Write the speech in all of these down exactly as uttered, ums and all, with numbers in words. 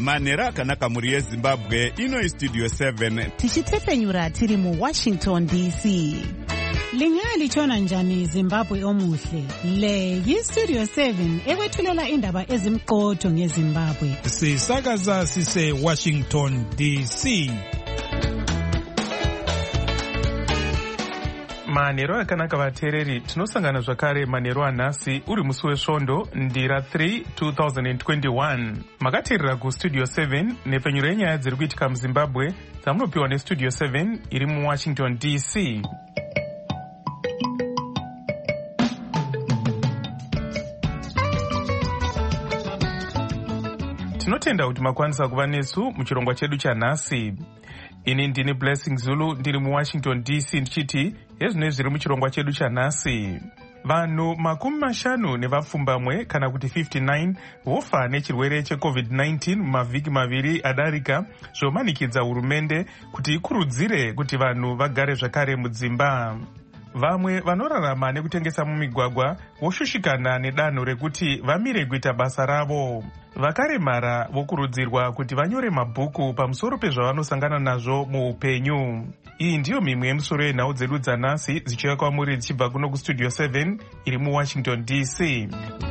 manhero akanaka mhuri yezimbabwe. Ino istudio seven tichitsepenyura tiri mu Washington D C. Lingali chona njani Zimbabwe omuhle. Le yistudio seven ekwethulela indaba ezimqotho ngeZimbabwe. Sisakaza sise Washington D C. Manhero akanaka vateereri, tinosangana zvakare manhero anhasi uri musi wesvondo ndira three twenty twenty-one. Makateerera kustudio seven nepfenyuro yenyaya dziri kuitika muZimbabwe dzamunopiwa nestudio seven iri muWashington D C. Tinotenda kuti makwanisa kuva nesu muchirongwa chedu chanhasi. Ini ndini Blessing Zulu ndiri muWashington D C ndichiti ezvino zviri muchirongwa chedu chanhasi. Vanhu makumi mashanu nevapfumbamwe kana kuti fifty-nine vofa nechirwere checovid nineteen mumavhiki maviri adarika, zvomanikidza hurumende kuti ikurudzire kuti vanhu vagare zvakare mudzimba. Vamwe vanorarama nekutengesa mumigwagwa voshushikana nedanho rekuti vamire kuita basa ravo. Vakaremara vokurudzirwa kuti vanyore mabhuku pamusoro pezvavanosangana nazvo muupenyu. Iyi ndiyo mimwe yemusoro yenhau dzedu dzanhasi dzichiuya kwamuri dzichibva kuno kustudio seven iri muWashington D C.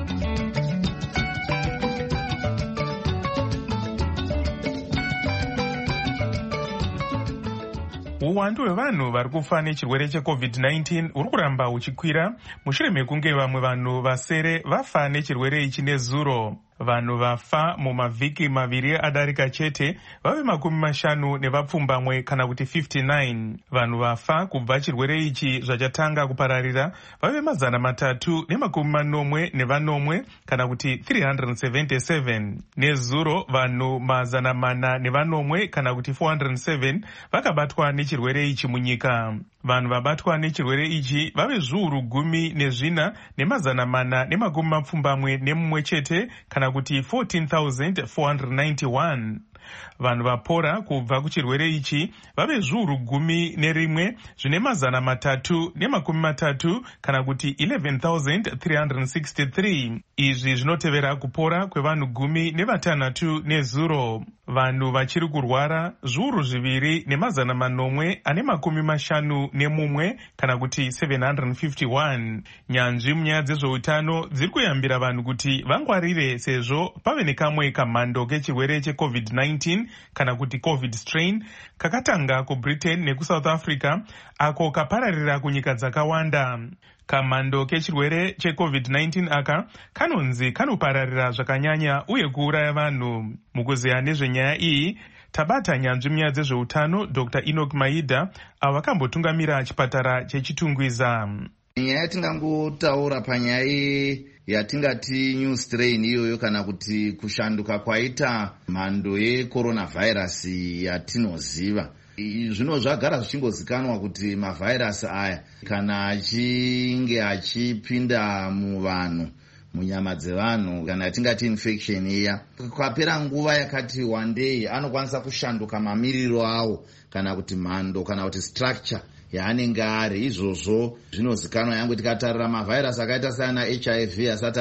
Uwandu hwevanhu vari kufa nechirwere checovid nineteen uri kuramba uchikwira mushure mekunge vamwe vanhu vasere vafa nechirwere ichi nezuro. Vanhu vafa mumavhiki maviri adarika chete vave makumi mashanu nevapfumbamwe kana kuti fifty-nine. Vanhu vafa kubva chirwere ichi zvachatanga kupararira vave mazana matatu nemakumi manomwe nevanomwe kana kuti three hundred seventy-seven. Nezuro vanhu mazana mana nevanomwe kana kuti four hundred seven vakabatwa nechirwere ichi munyika. Vanhu vabatwa nechirwere ichi vave zviuru gumi nezvina nemazana mana nemakumi mapfumbamwe nemumwe chete kana kuti fourteen thousand four hundred ninety-one. Vanhu vapora kubva kuchirwere ichi vave zviuru gumi nerimwe zvine mazana matatu nemakumi matatu kana kuti eleven thousand three hundred sixty-three. Izvi zvinotevera kupora kwevanhu gumi nevatanhatu nezuro. Vanhu vachiri kurwara zviuru zviviri nemazana manomwe ane makumi mashanu nemumwe kana kuti seven hundred fifty-one. Nyanzvi munyaya dzezveutano dziri kuyambira vanhu kuti vangwarire sezvo pave nekamwe kamhando kechirwere checovid nineteen kana kuti covid strain kakatanga kuBritain nekuSouth Africa ako kapararira kunyika dzakawanda. Kamhando kechirwere checovid nineteen aka kanonzi kanopararira zvakanyanya uye kuuraya vanhu. Mukuzeya nezvenyaya iyi tabata nyanzvi munyaya dzezveutano Doctor Enoch Maida avo vakambotungamira chipatara chechitungwiza. Nyaya yatingangotaura panyaya yatingati new strain iyoyo kana kuti kushanduka kwaita mhando yecoronavirus yatinoziva. Zvino zvagara zvichingozikanwa kuti mavhairasi aya kana achinge achipinda muvanhu munyama dzevanhu kana yatingati infection iya kwapera nguva yakati wandei anokwanisa kushanduka mamiriro awo kana kuti mhando kana kuti structure yaanenge ari. Izvozvo zvinozikanwa yangu tikatarira mavhairasi akaita sana H I V asati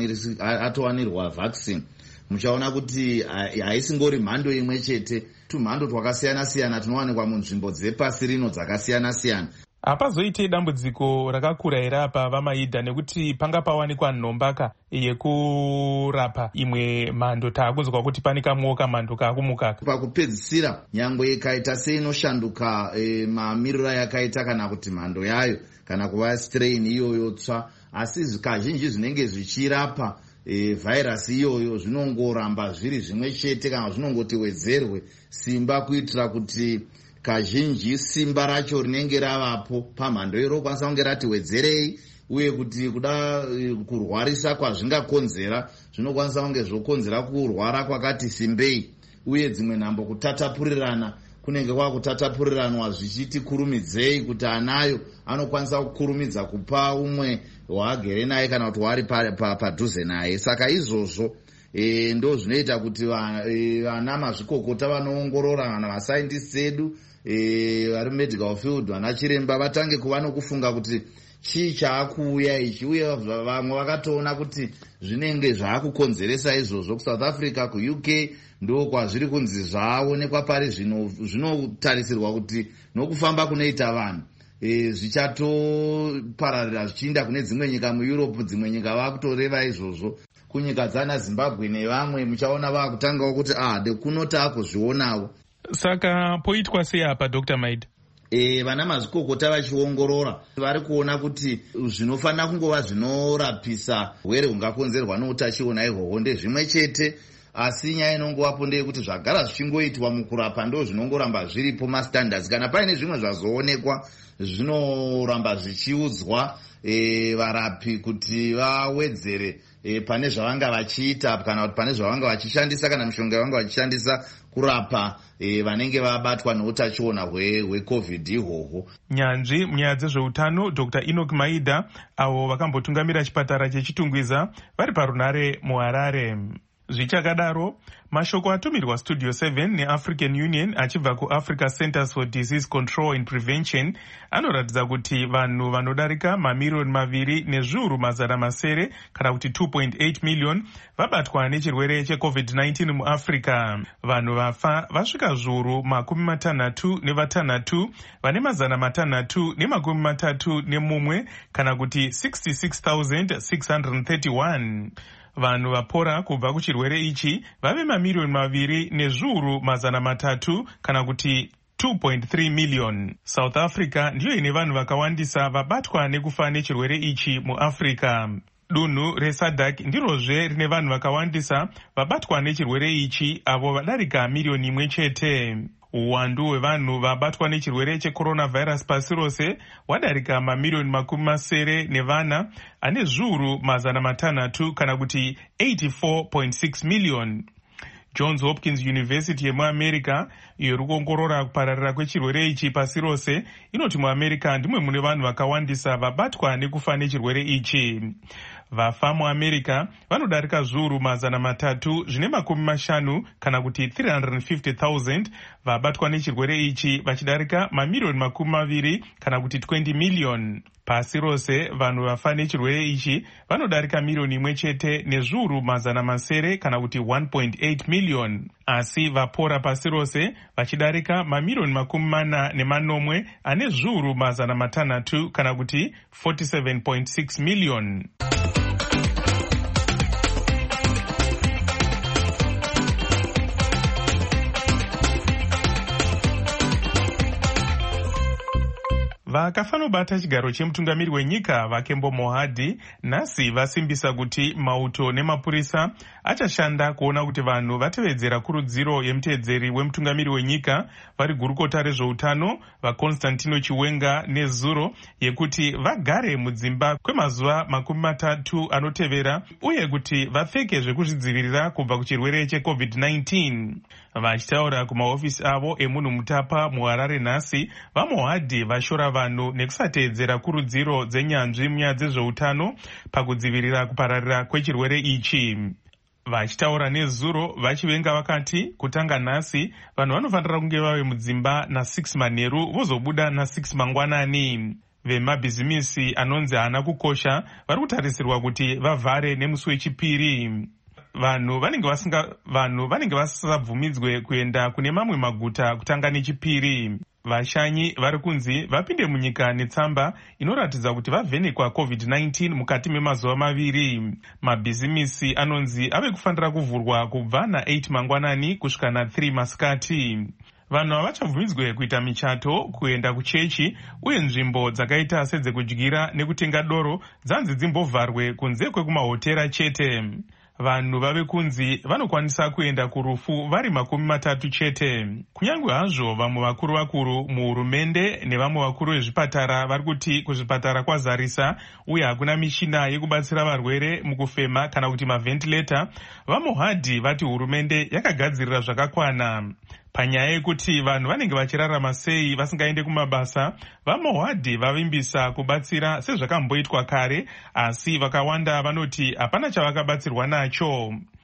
atowanirwa vaccine muchaona kuti haisingori mhando imwe chete, tumhando twakasiyana siyana tunowanikwa munzvimbo dzepasi rino dzakasiyana siyana. Hapazoite dambudziko rakakura here apa vamaidha nekuti panga pawanikwa nhombaka yekurapa imwe mhando taakunzwa kuti pane kamwewo kamhando kaakumukaka. Pakupedzisira nyangwe ikaita seinoshanduka e, mamiriro yakaita kana kuti mhando yayo kana kuva strain iyoyo tsva, asi kazhinji zvinenge zvichirapa E, virus iyoyo zvinongoramba zviri zvimwe chete kana zvinongoti wedzerwe simba kuitira kuti kazhinji simba racho rinenge ravapo pamhando iro kwanisa kunge rati wedzerei, uye kuti kuda e, kurwarisa kwazvingakonzera zvinokwanisa kunge zvokonzera kurwara kwakati simbei, uye dzimwe nhambo kutatapurirana kunenge kwakutatapurirana zvichiti kurumidzei kuti anayo anokwanisa kukurumidza kupa umwe waagere naye kana kuti wari padhuze naye. Saka izvozvo e, ndo zvinoita kuti vana mazvikokota vanoongorora kana vasaindisti edu vari medical field vana chiremba vatange kuva nokufunga kuti chii chaakuuya ichi, uye vamwe vakatoona kuti zvinenge zvaakukonzeresa izvozvo kusouth africa, kuuk ndo kwazviri kunzi zvaonekwa pari zvino zvinotarisirwa kuti nokufamba kunoita vanhu e, zvichatopararira zvichiinda kune dzimwe nyika mueurope. Dzimwe nyika vakutoreva izvozvo. Kunyika dzana Zimbabwe nevamwe muchaona vakutangawo kuti ah kunoti akuzvionawo. Saka poitwa sei apa Dr Maida? E, vana mazvikokota vachiongorora vari kuona kuti zvinofanira kungova zvinorapisa urwere hungakonzerwa noutachiona ihwohwo ndezvimwe chete, asi nyaya inongovapo ndeyekuti zvagara zvichingoitwa mukurapa ndo zvinongoramba zviripo mastandards. Kana paine zvimwe zvazoonekwa zvinoramba zvichiudzwa e, varapi kuti vawedzere e, pane zvavanga vachiita kana kuti pane zvavanga vachishandisa kana mishonga yavanga vachishandisa kurapa e, vanenge vabatwa neutachiona hwecovid ihwohwo. Nyanzvi munyaya dzezveutano Dr Enoch Maida avo vakambotungamira chipatara chechitungwiza vari parunare muHarare. Zvichakadaro, mashoko atumirwa Studio seven neAfrican Union achibva kuAfrica Centers for Disease Control and Prevention anoratidza kuti vanhu vanodarika mamirioni maviri nezviuru mazana masere kana kuti two point eight million vabatwa nechirwere checovid nineteen muAfrica. Vanhu vafa vasvika zviuru makumi matanhatu nevatanhatu vane mazana matanhatu nemakumi matatu nemumwe kana kuti sixty-six thousand six hundred thirty-one. Vanhu vapora kubva kuchirwere ichi vave mamirioni maviri nezviuru mazana matatu kana kuti two point three million. South Africa ndiyo ine vanhu vakawandisa vabatwa nekufa nechirwere ichi muAfrica. Dunhu reSADC ndirozve rine vanhu vakawandisa vabatwa nechirwere ichi avo vadarika milioni imwe chete. Uwandu hwevanhu vabatwa nechirwere checoronavirus pasi rose wadarika mamilioni makumi masere nevana ane zviuru mazana matanhatu kana kuti eighty-four point six million. Johns Hopkins University yemuAmerica iyo iri kuongorora kupararira kwechirwere ichi pasi rose inoti muAmerica ndimwe mune vanhu vakawandisa vabatwa nekufa nechirwere ichi. Vafa muAmerica vanodarika zviuru mazana matatu zvine makumi mashanu kana kuti three hundred fifty thousand vabatwa nechirwere ichi vachidarika mamilioni makumi maviri kana kuti twenty million. Pasi rose vanhu vafa nechirwere ichi vanodarika milioni imwe chete nezviuru mazana masere kana kuti one point eight million. Asi vapora pasi rose vachidarika mamilioni makumi mana nemanomwe ane zviuru mazana matanhatu kana kuti forty-seven point six million. Vakafanobata chigaro chemutungamiri wenyika Vakembo Mohadi nhasi vasimbisa kuti mauto nemapurisa achashanda kuona kuti vanhu vatevedzera kurudziro yemutevedzeri wemutungamiri wenyika vari gurukota rezveutano vaConstantino Chiwenga nezuro yekuti vagare mudzimba kwemazuva makumi matatu anotevera uye kuti vapfeke zvekuzvidzivirira kubva kuchirwere checovid nineteen. Vachitaura kumahofisi avo emunhu mutapa muHarare nhasi, vaMohadi vashora vanhu nekusatevedzera kurudziro dzenyanzvi munyaya dzezveutano pakudzivirira kupararira kwechirwere ichi. Vachitaura nezuro vachivenga vakati kutanga nhasi vanhu vanofanira kunge vave mudzimba na6 manheru vozobuda na6 mangwanani. Vemabhizimisi anonzi haana kukosha vari kutarisirwa kuti vavhare nemusi wechipiri. Vanhu vanenge vasinga vanhu vanenge vasabvumidzwe kuenda kune mamwe maguta kutanga nechipiri. Vashanyi vari kunzi vapinde munyika netsamba inoratidza kuti vavhenekwa covid nineteen mukati memazuva maviri. Mabhizimisi anonzi ave kufanira kuvhurwa kubva na8 mangwanani kusvika na3 masikati. Vanhu havachabvumidzwe kuita michato, kuenda kuchechi uye nzvimbo dzakaita sedzekudyira nekutenga doro dzanzi dzimbovharwe kunze kwekumahotera chete. Vanhu vave kunzi vanokwanisa kuenda kurufu vari makumi matatu chete. Kunyange hazvo vamwe vakuru vakuru muhurumende nevamwe vakuru vezvipatara vari kuti kuzvipatara kwazarisa uye hakuna mishina yekubatsira varwere mukufema kana kuti mavhentileta, vaMohadi vati hurumende yakagadzirira zvakakwana. Panyaya yekuti vanhu vanenge vachirarama sei vasingaende kumabasa, vaMohadi vavimbisa kubatsira sezvakamboitwa kare, asi vakawanda vanoti hapana chavakabatsirwa nacho.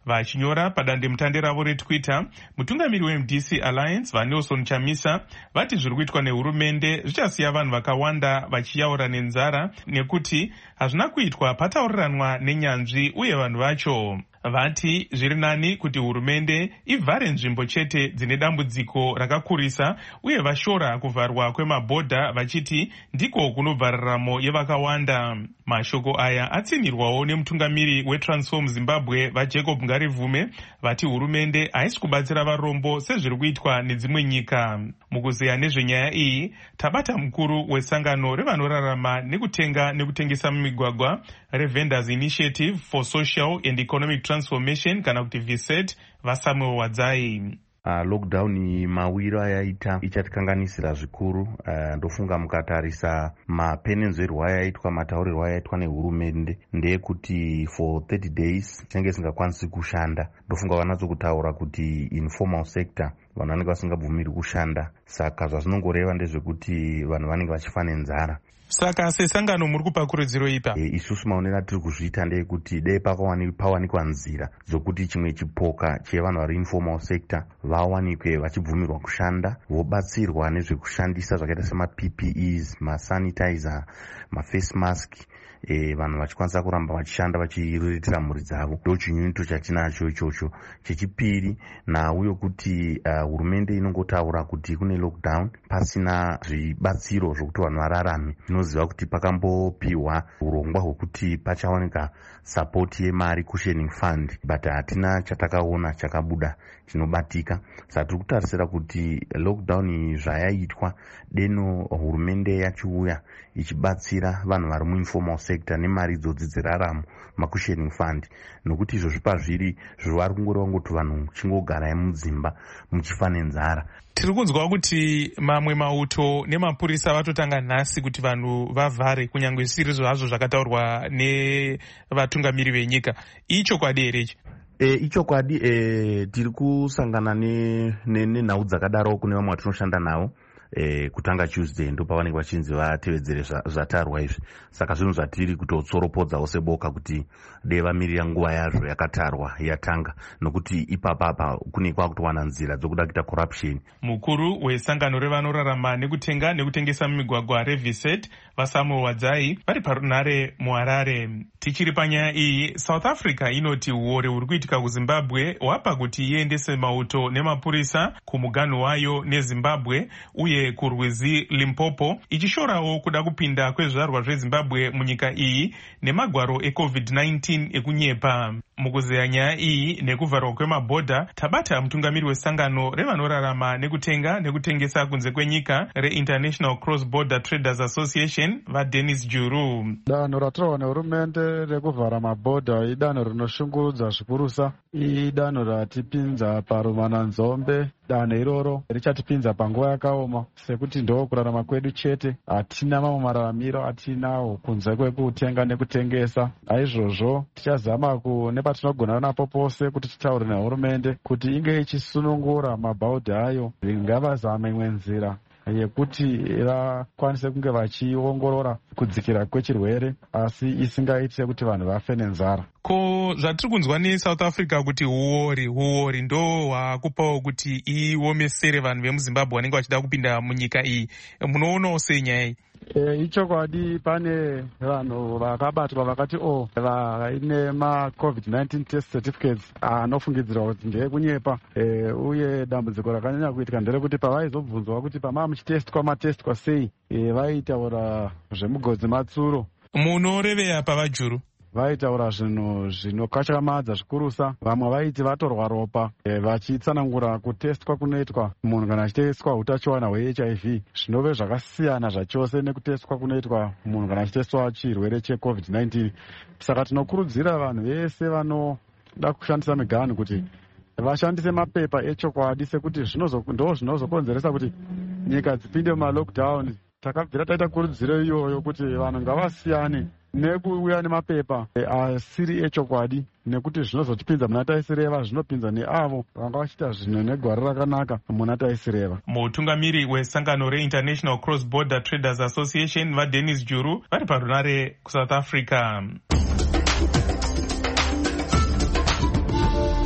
Vachinyora padandemutande ravo retwitter, mutungamiri weM D C Alliance vaNelson Chamisa vati zviri kuitwa nehurumende zvichasiya vanhu vakawanda vachiyaura nenzara nekuti hazvina kuitwa patauriranwa nenyanzvi uye vanhu vacho. Vati zviri nani kuti hurumende ivhare nzvimbo chete dzine dambudziko rakakurisa uye vashora kuvharwa kwemabhodha vachiti ndiko kunobva raramo yevakawanda. Mashoko aya atsinirwawo nemutungamiri weTransform Zimbabwe vaJacob Ngarivume vati hurumende haisi kubatsira varombo sezviri kuitwa nedzimwe nyika. Mukuzeya nezvenyaya iyi, tabata mukuru wesangano revanorarama nekutenga nekutengesa mumigwagwa reVendors Initiative for Social and Economic Transformation kana kuti V S E T vaSamuel Wadzai. Uh, lockdown mawiro ayaita ichatikanganisira zvikuru. Uh, ndofunga mukatarisa mapenenzverwa ayaitwa mataurirwa ayaitwa nehurumende ndeyekuti for thirty days tinenge singakwanisi kushanda. Ndofunga vanatsokutaura kuti informal sector vanhu vanenge vasingabvumiri kushanda, saka zvazvinongoreva ndezvekuti vanhu vanenge vachifa nenzara. Saka sesangano muri kupa kurudziro ipa? E, isusu maonero atiri kuzviita ndeyekuti dei pawanikwa nzira dzokuti chimwe chipoka chevanhu vari informal sector vawanikwe vachibvumirwa kushanda, vobatsirwa nezvekushandisa zvakaita sema-P P Es, masanitizer, maface mask, E, vanhu vachikwanisa kuramba vachishanda vachiriritira mhuri dzavo. Ndo chinyunyuto chatinacho ichocho. Chechipiri nauyo kuti uh, hurumende inongotaura kuti kune lockdown pasina zvibatsiro zvokuti vanhu vararame. Tinoziva kuti pakambopiwa urongwa hwokuti pachawanika support yemari cushioning fund, but hatina chatakaona chakabuda chinobatika. Saka tiri kutarisira kuti lockdown zvayaitwa deno hurumende yachiuya ichibatsira vanhu vari muinformal sector nemari idzodzi dzeraramo, macushioning fund, nokuti izvo zvipa zviri zviri vari kungoreva ngoti vanhu chingogarai mudzimba muchifa nenzara. Tiri kunzwa kuti mamwe mauto nemapurisa vatotanga nhasi kuti vanhu vavhare kunyange zvisiri zvazvo zvakataurwa nevatungamiri venyika. Ichokwadi here ichi? E, ichokwadi e, tiri kusangana nenhau ne, dzakadaro kune vamwe vatinoshanda navo. E, kutanga Tuesday ndo pavanenge vachinzi vatevedzere zvatarwa izvi. Saka zvinhu zvatiri kutotsoropodzawo seboka kuti dei vamirira nguva yazvo yakatarwa yatanga, nokuti ipapapa kune kwakutowana nzira dzokuda kuita corruption. Mukuru wesangano revanorarama nekutenga nekutengesa mumigwagwa reV S E T vaSamuel Wadzai vari parunhare muHarare. Tichiri panyaya iyi, South Africa inoti uore huri kuitika kuZimbabwe hwapa kuti iendese mauto nemapurisa kumuganhu wayo neZimbabwe uye kurwizi Limpopo, ichishorawo kuda kupinda kwezvarwa zveZimbabwe munyika iyi nemagwaro eCovid nineteen ekunyepa. Mukuzeya nyaya iyi nekuvharwa kwemabhodha, tabata mutungamiri wesangano revanorarama nekutenga nekutengesa kunze kwenyika reInternational Cross Border Traders Association vaDennis Juru. Danho ratorwa nehurumende rekuvhara mabhodha idanho rinoshungurudza zvikurusa. Idanho ratipinza parumananzombe. Danho iroro richatipinza panguva yakaoma sekuti ndo kurarama kwedu chete, hatina mamwe mararamiro atinawo kunze kwekutenga nekutengesa. Aizvozvo tichazama nepatinogona napo pose kuti titaure nehurumende kuti inge ichisunungura mabhodha ayo, ringavazame imwe nzira yekuti vakwanise kunge vachiongorora kudzikira kwechirwere asi isingaitise kuti vanhu vafe nenzara. Ko zvatiri kunzwa neSouth Africa kuti huori huori ndo hwakupawo kuti iomesere vanhu vemuZimbabwe vanenge vachida kupinda munyika iyi. Munoonawo sei nyaya iyi? E, ichokwadi pane vanhu vakabatwa vakati o vaine maCovid nineteen test certificates anofungidzirwa kuti ndeekunyepa. E, uye dambudziko rakanyanya kuitika nderekuti pavaizobvunzwa kuti pamava muchitestwa matestwa sei, e, vaitaura zvemugodzi matsuro. Munoreveya pavaJuru? Vaitaura zvinhu zvinokatyamadza zvikurusa. Vamwe vaiti vatorwa ropa e, vachitsanangura kutestwa kunoitwa munhu kana achitestwa utachiwana hweH I V zvinove zvakasiyana zvachose nekutestwa kunoitwa munhu kana achitestwa chirwere cheCovid nineteen. Saka tinokurudzira vanhu vese vanoda kushandisa miganhu kuti vashandise mapepa echokwadi, sekuti ndo zvinozokonzeresa kuti nyika dzipinde mumalockdown. Takabvira taita kurudziro iyoyo kuti vanhu ngavasiyane nekuuya nemapepa asiri echokwadi, nekuti zvinozotipinza muna taisireva zvinopinza neavo vanga vachiita zvinhu negwara rakanaka muna taisireva. Mutungamiri wesangano reInternational Cross Border Traders Association vaDennis Juru vari parunare kuSouth Africa.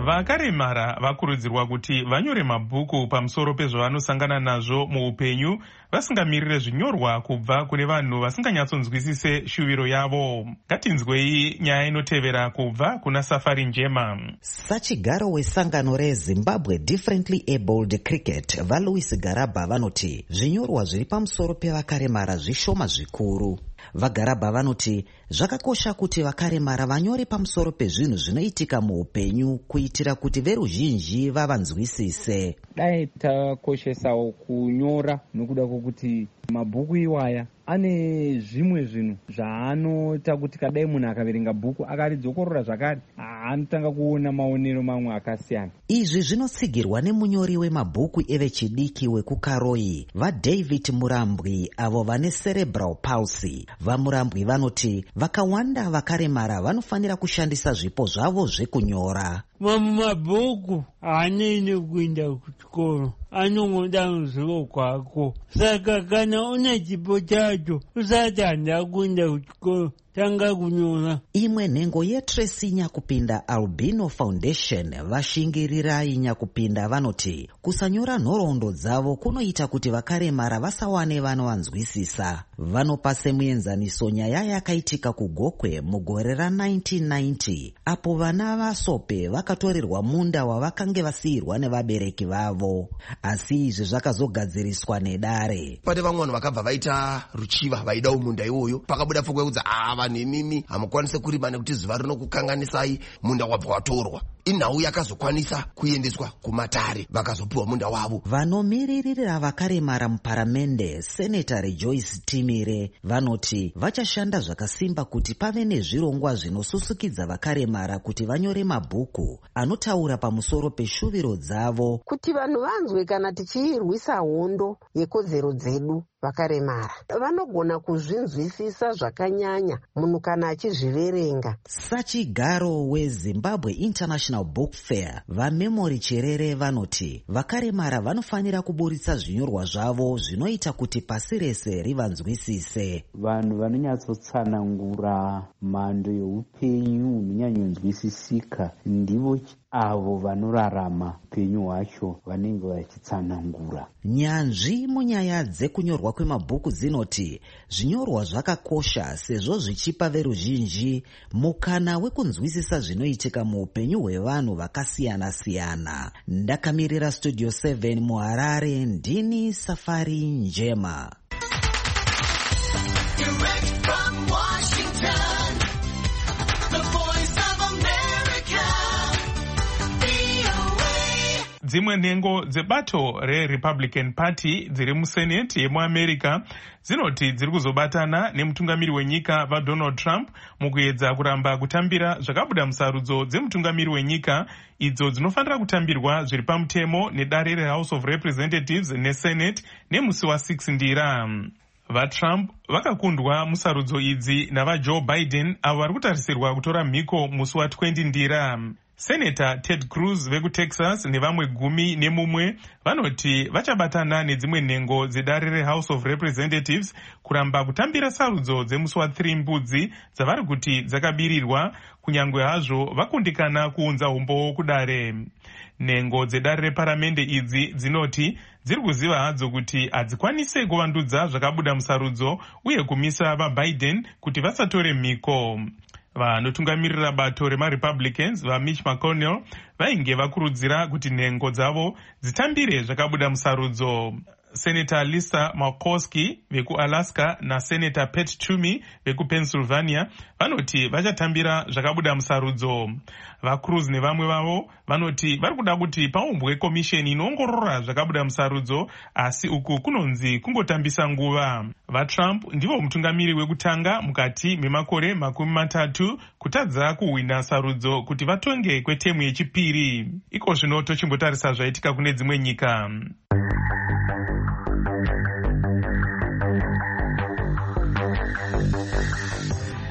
Vakaremara vakurudzirwa kuti vanyore mabhuku pamusoro pezvavanosangana nazvo muupenyu, vasingamirire zvinyorwa kubva kune vanhu vasinganyatsonzwisise shuviro yavo. Ngatinzwei nyaya inotevera kubva kuna Safari Njema. Sachigaro wesangano reZimbabwe Differently Abled Cricket vaLouis Garaba vanoti zvinyorwa zviri pamusoro pevakaremara zvishoma zvikuru. Vagaraba vanoti zvakakosha kuti vakaremara vanyore pamusoro pezvinhu zvinoitika muupenyu kuitira kuti veruzhinji vavanzwisise. Dai takoshesawo kunyora nokuda kwokuti mabhuku iwaya ane zvimwe zvinhu zvaanoita kuti kadai munhu akaverenga bhuku akaridzokorora zvakare anotanga kuona maonero mamwe akasiyana. Izvi zvinotsigirwa nemunyori wemabhuku evechidiki wekukaroi vaDavid Murambwi avo vane cerebral palsy. VaMurambwi vanoti vakawanda vakaremara vanofanira kushandisa zvipo zvavo zvekunyora. Mamwe mabhuku haanei kuenda kuchikoro, anongoda ruzivo kwako. Saka kana une chipo chacho usati handa kuenda kuchikoro, tanga kunyora. Imwe nhengo yeTracy Nyakupinda Albino Foundation vashingirirai Nyakupinda vanoti kusanyora nhoroondo dzavo kunoita kuti vakaremara vasawane vanovanzwisisa. Vanopa semuenzaniso nyaya yakaitika kuGokwe mugore ra-nineteen ninety apo vana vaSope vakatorerwa munda wavakange vasiyirwa nevabereki vavo, asi izvi zvakazogadziriswa nedare. Pane vamwe vanhu vakabva vaita ruchiva vaidawo munda iwoyo, pakabuda pfungwa yekudza ah vanhu imimi hamukwanise kurima nekuti zuva rinokukanganisai, munda wabva watorwa. Inhau yakazokwanisa kuendeswa kumatare vakazopiwa munda wavo. Vanomiririra vakaremara muparamende Senator Rejoice Timire vanoti vachashanda zvakasimba kuti pave nezvirongwa zvinosusukidza vakaremara kuti vanyore mabhuku anotaura pamusoro peshuviro dzavo, kuti vanhu vanzwe kana tichirwisa hondo yekodzero dzedu. Vakaremara vanogona kuzvinzwisisa zvakanyanya munhu kana achizviverenga. Sachigaro weZimbabwe International Book Fair vaMemory Cherere vanoti vakaremara vanofanira kuburitsa zvinyorwa zvavo zvinoita kuti pasi rese rivanzwisise. Vanhu vanonyatsotsanangura mhando yeupenyu hunonyanyonzwisisika ndivo avo vanorarama upenyu hwacho vanenge vachitsanangura. Nyanzvi munyaya dzekunyorwa kwemabhuku dzinoti zvinyorwa zvakakosha sezvo zvichipa veruzhinji mukana wekunzwisisa zvinoitika muupenyu hwevanhu vakasiyana siyana. Ndakamirira Studio seven muHarare, ndini Safari Njema. Dzimwe nhengo dzebato reRepublican Party dziri muSenate yemuAmerica dzinoti dziri kuzobatana nemutungamiri wenyika vaDonald Trump mukuedza kuramba kutambira zvakabuda musarudzo dzemutungamiri wenyika idzo dzinofanira kutambirwa zviri pamutemo nedare reHouse of Representatives neSenate nemusi wa6 ndira. VaTrump vakakundwa musarudzo idzi navaJoe Biden avo vari kutarisirwa kutora mhiko musi wa20 ndira. Senator Ted Cruz vekuTexas nevamwe gumi nemumwe vanoti vachabatana nedzimwe nhengo dzedare reHouse of Representatives kuramba kutambira sarudzo dzemusi wa3 mbudzi dzavari kuti dzakabirirwa kunyangwe hazvo vakundikana kuunza umbowo kudare. Nhengo dzedare reparamende idzi dzinoti dziri kuziva hadzo kuti hadzikwanise kuvandudza zvakabuda musarudzo uye kumisa vaBiden kuti vasatore mhiko. Vanotungamirira bato remaRepublicans vaMitch McConnell vainge vakurudzira kuti nhengo dzavo dzitambire zvakabuda musarudzo. Senator Lisa Murkowski vekuAlaska naSenator Pat Toomey vekuPennsylvania vanoti vachatambira zvakabuda musarudzo. VaCruz nevamwe vavo vanoti vari kuda kuti paumbwe komisheni inoongorora zvakabuda musarudzo, asi uku kunonzi kungotambisa nguva. VaTrump ndivo mutungamiri wekutanga mukati memakore makumi matatu kutadza kuhwina sarudzo kuti vatonge kwetemu yechipiri. Iko zvino tochimbotarisa zvaitika kune dzimwe nyika.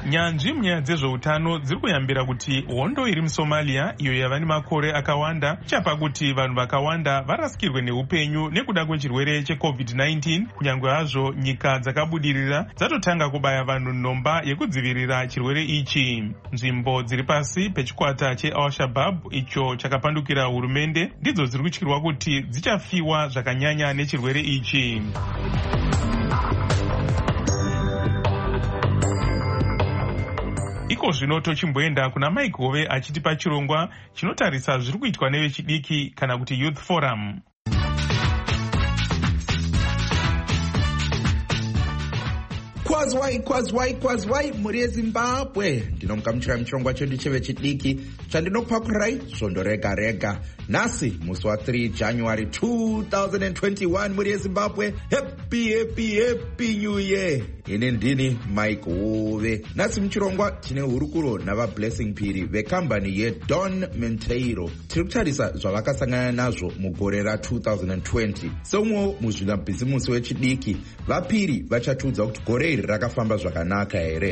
Nyanzvi munyaya dzezveutano dziri kuyambira kuti hondo iri muSomalia iyo yava nemakore akawanda chapa kuti vanhu vakawanda varasikirwe neupenyu nekuda kwechirwere checovid nineteen, kunyange hazvo nyika dzakabudirira dzatotanga kubaya vanhu nhomba yekudzivirira chirwere ichi. Nzvimbo dziri pasi pechikwata cheAl-Shabaab icho chakapandukira hurumende ndidzo dziri kutyirwa kuti dzichafiwa zvakanyanya nechirwere ichi. Iko zvino tochimboenda kuna Mike Hove achitipa chirongwa chinotarisa zviri kuitwa nevechidiki kana kuti Youth Forum. Kwazwai kwazwai kwazwai muri yeZimbabwe, ndinomukamuchira muchirongwa chedu chevechidiki chandinokupakurai svondo rega rega. Nhasi musi wa three January two thousand twenty-one muri yeZimbabwe. Happy happy happy new year. Ine ndini Mike Hove. Nhasi muchirongwa tine hurukuro navaBlessing Phiri vekambani yeDon Menteiro. Tiri kutarisa zvavakasangana nazvo mugore ra two thousand twenty. Somwe muzvinabhizimusi wechidiki, vaPhiri vachatiudza kuti gore iri rakafamba zvakanaka here.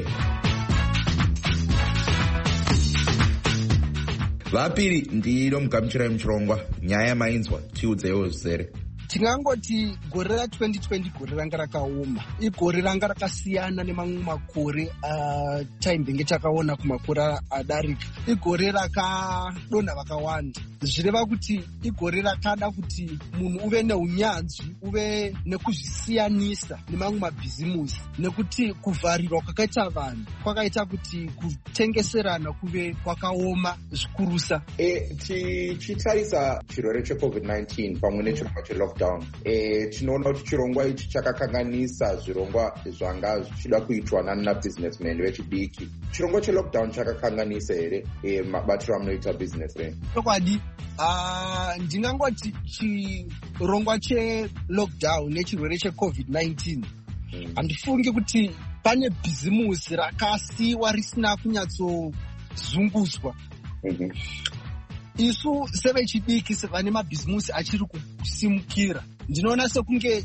VaPhiri ndiro mugamuchirai muchirongwa, nyaya mainzwa tiudzewo zere. Tingangoti gore ra twenty twenty gore ranga rakaoma, igore ranga rakasiyana nemamwe makore ataimbenge takaona kumakore adarika. Igore rakadonha vakawanda, zvireva kuti igore rakada kuti munhu uve neunyanzvi, uve nekuzvisiyanisa nemamwe mabhizimusi, nekuti kuvharirwa kwakaita vanhu kwakaita kuti kutengeserana kuve kwakaoma zvikurusa. E, tichitarisa chirwere checovid nineteen pamwe nechirongwa chelockdown, e, tinoona kuti chirongwa ichi chakakanganisa zvirongwa zvanga zvichida kuitwa nanabusinessmen vechidiki. Chirongwa chelockdown chakakanganisa here e, mabatiro amunoita business re? Chokwadi, uh, ndingangoti chirongwa chelockdown nechirwere checovid nineteen handifungi kuti pane bhizimusi rakasiwa risina kunyatsozunguswa. Mm-hmm. Isu sevechidiki sevane mabhizimusi achiri kusimukira, ndinoona sekunge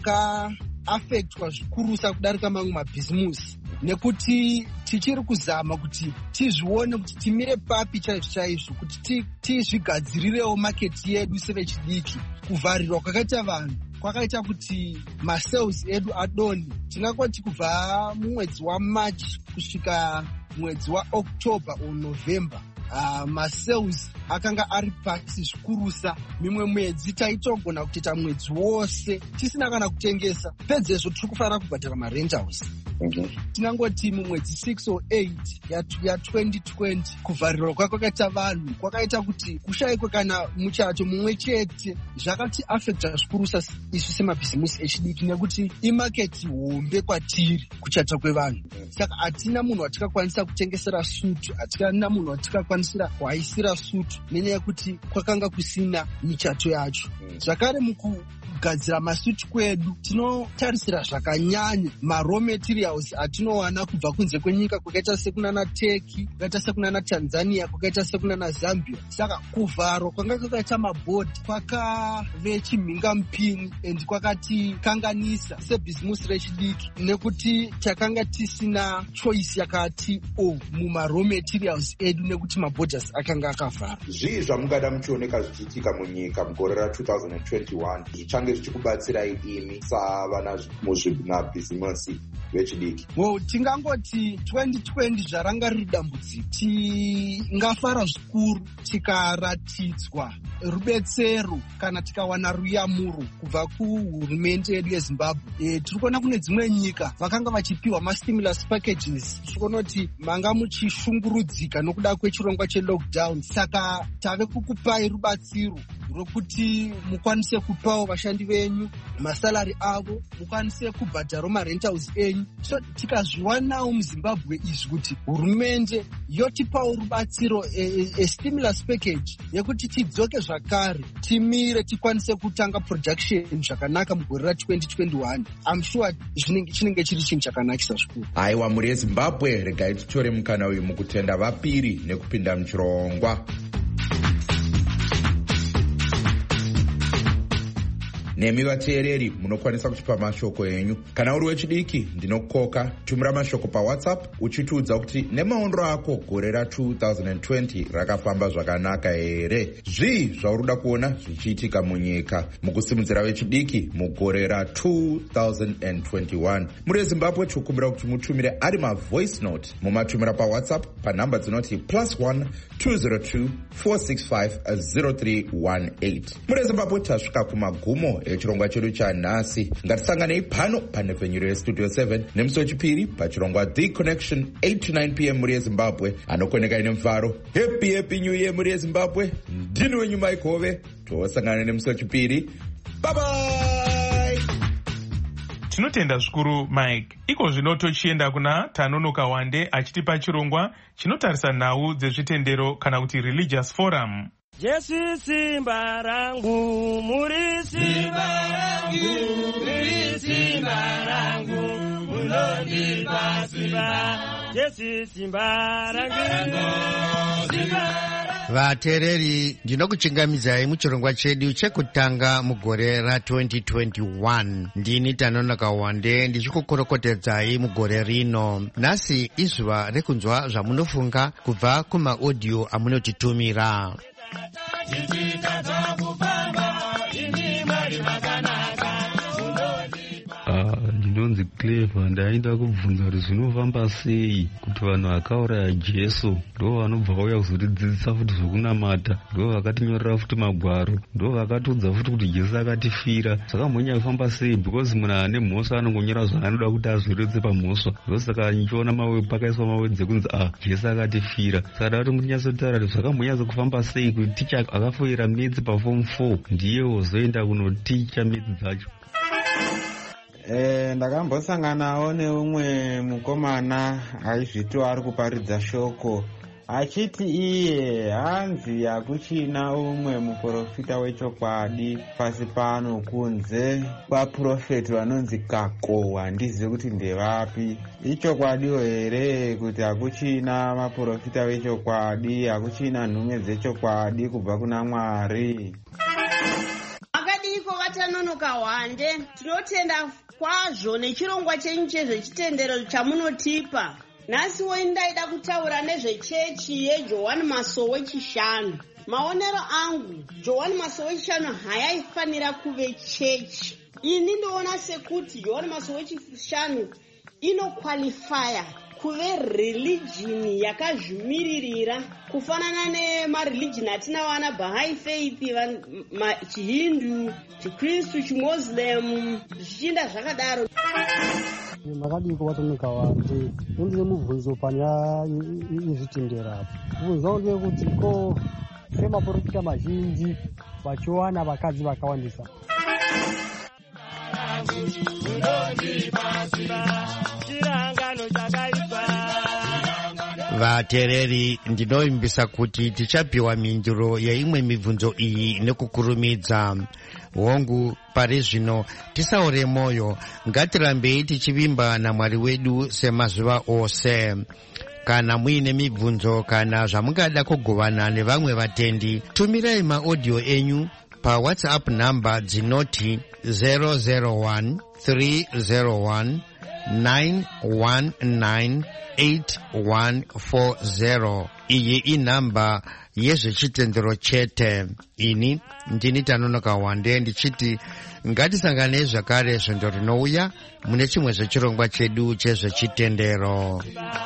takaafektwa zvikurusa kudarika mamwe mabhizimusi, nekuti tichiri kuzama kuti tizvione kuti timire papi chaizvo chaizvo, kuti tizvigadzirirewo maketi yedu sevechidiki. Kuvharirwa kwakaita vanhu kwakaita kuti masales edu adonhe. Tingangoti kubva mumwedzi waMarch kusvika mwedzi waOctober or November, Uh, masales akanga ari pasi zvikurusa. Mimwe mwedzi taitogona kutoita mwedzi wose tisina kana kutengesa. Pedzezvo tiri kufanira kubhadhara marentals. Mm-hmm. Tinangoti mumwedzi six or eight ya twenty twenty kuvharirwa kwakaita vanhu kwakaita kuti kushayikwe kana muchato mumwe chete. Zvakati affecta zvikurusa isu semabhizimusi echidiki, nekuti imaketi hombe kwatiri kuchata kwevanhu. Saka hatina munhu watikakwanisa kutengesera sutu, hatina munhu watikakwanisira kuhaisira sutu nenyaya yekuti kwakanga kusina michato yacho. Zvakare mukugadzira masutu kwedu tinotarisira zvakanyanya maraw materials atinowana kubva kunze kwenyika, kwakaita sekunana Turkey, kwakaita sekunana Tanzania, kwakaita sekunana Zambia. Saka kuvharwa kwanga kwakaita mabhodhi kwakave chimhinga mupini and kwakatikanganisa sebhizimusi rechidiki, nekuti takanga tisina choice yakati o mumaraw materials edu nekuti maborders akanga akavhara. Zvii zvamungada muchioneka zvichiitika munyika mugore ra two thousand twenty-one zvichange zvichikubatsirai imi savana muzvimabhizimusi vechidiki? Well, tingangoti twenty twenty zvaranga riri dambudziko. Tingafara zvikuru tikaratidzwa rubetsero kana tikawana ruyamuro kubva kuhurumende yedu yeZimbabwe. E, tiri kuona kune dzimwe nyika vakanga vachipiwa mastimulus packages. Tiri kuona kuti manga muchishungurudzika nokuda kwechirongwa chelockdown. Saka tave kukupai rubatsiro rwokuti mukwanise kupawo vashandi venyu masalari avo, mukwanise kubhadharawo marentals enyu. So tikazviwanawo muZimbabwe izvi kuti hurumende yotipawo rubatsiro e, e, stimulus package yekuti tidzoke zvakare timire tikwanise kutanga production zvakanaka mugore ra twenty twenty-one. I'm sure chinenge chiri chinhu chakanakisa zvikuru. Aiwa, muri yeZimbabwe, regai titore mukana uyu mukutenda vaPhiri nekupinda muchirongwa. nemi vateereri munokwanisa kutipa mashoko enyu. Kana uri wechidiki ndinokoka, tumira mashoko pawhatsapp uchitiudza kuti nemaondro ako gore ra two thousand twenty rakafamba zvakanaka here, zvii zvauri kuda kuona zvichiitika munyika mukusimudzira vechidiki mugore ra two thousand twenty-one. muri ezimbabwe tikukumbira kuti mutumire ari mavoice note mumatumira pawhatsapp panhamba dzinoti plus one two zero two four six five zero three one eight. muri ezimbabwe tasvika kumagumo echirongwa chedu chanhasi. ngatisanganei pano panefenyuro yestudio seven nemusi wechipiri pachirongwa The Connection eight to nine p m muri ezimbabwe. anokoneka ine mufaro. happy happy new year muri ezimbabwe. ndini wenyu Mike Hove. tosangana nemusi wechipiri. Bye bye. Tinotenda zvikuru Mike. Iko zvino tochienda kuna Tanonoka Wande achitipa chirongwa chinotarisa nhau dzezvitendero kana kuti religious forum. Jesu simba rangu, muri simba rangu, muri simba rangu, munondipa simba. Jesu simba rangu, simba. Vateereri, ndinokuchingamidzai muchirongwa chedu chekutanga mugore ra twenty twenty-one. ndini Tanonoka Wande ndichikukorokotedzai mugore rino. nhasi izuva rekunzwa zvamunofunga kubva kumaaudio amunotitumira. Ndinonzi Clever. Ndaenda kubvunza kuti zvinofamba sei kuti vanhu vakauraya Jesu ndo vanobva vauya kuzotidzidzisa futi zvokunamata, ndo vakatinyorera futi magwaro, ndo vakatiudza futi kuti Jesu akatifira. Zvakambonya kufamba sei because munhu ane mhosva anongonyora zvaanoda kuti azvirodze pamhosva. ndosaka nichiona mawe pakaiswa mawedzi ekunzi ah Jesu akatifira. saka ndati ndinyatsotaura kuti zvakambonyatso kufamba sei kuti ticha akafoira midzi paform four ndiye wozoenda kunoticha midzi dzacho. Eh, ndakambosanganawo neumwe mukomana aizviti ari kuparidza shoko achiti iye hanzi hakuchina umwe muprofita wechokwadi pasi pano kunze kwaprofeti vanonzi Kako. handizivi kuti ndevapi. ichokwadiwo here kuti hakuchina maprofita wechokwadi, hakuchina nhume dzechokwadi kubva kuna Mwari? Akadiko Vatanonoka Wande, tinotenda kwazvo nechirongwa chenyu chezvechitendero chamunotipa. nhasi ndaida kutaura nezvechechi yeJohani Masowe chishanu. maonero angu, Johani Masowe chishanu hayaifanira kuve chechi. ini ndoona sekuti Johani Masowe chishanu inoqualifya kuve religion yakazvimiririra kufanana nemareligion atina wana Baha'i faith, chihindu, chikristu, chimoslim, zvichinda zvakadaro. Makadiko Vatanonoka Wande, ndine mubvunzo panya izvitendero apo. Mubvunzo ndewekuti ko semaprofita mazhinji vachiwana vakadzi vakawandisa. Vateereri, ndinoimbisa kuti tichapiwa mhinduro yeimwe mibvunzo iyi nekukurumidza. hongu pari zvino tisaure moyo, ngatirambei tichivimba naMwari wedu semazuva ose. kana muine mibvunzo kana zvamungada kugovana nevamwe vatendi, tumirai maaudio enyu pawhatsapp namba dzinoti zero zero one three zero one nine one nine eight one four zero. iyi inhamba yezvechitendero chete. ini ndini Tanonoka Wande ndichiti ngatisanganei zvakare svondo rinouya mune chimwe zvechirongwa chedu chezvechitendero.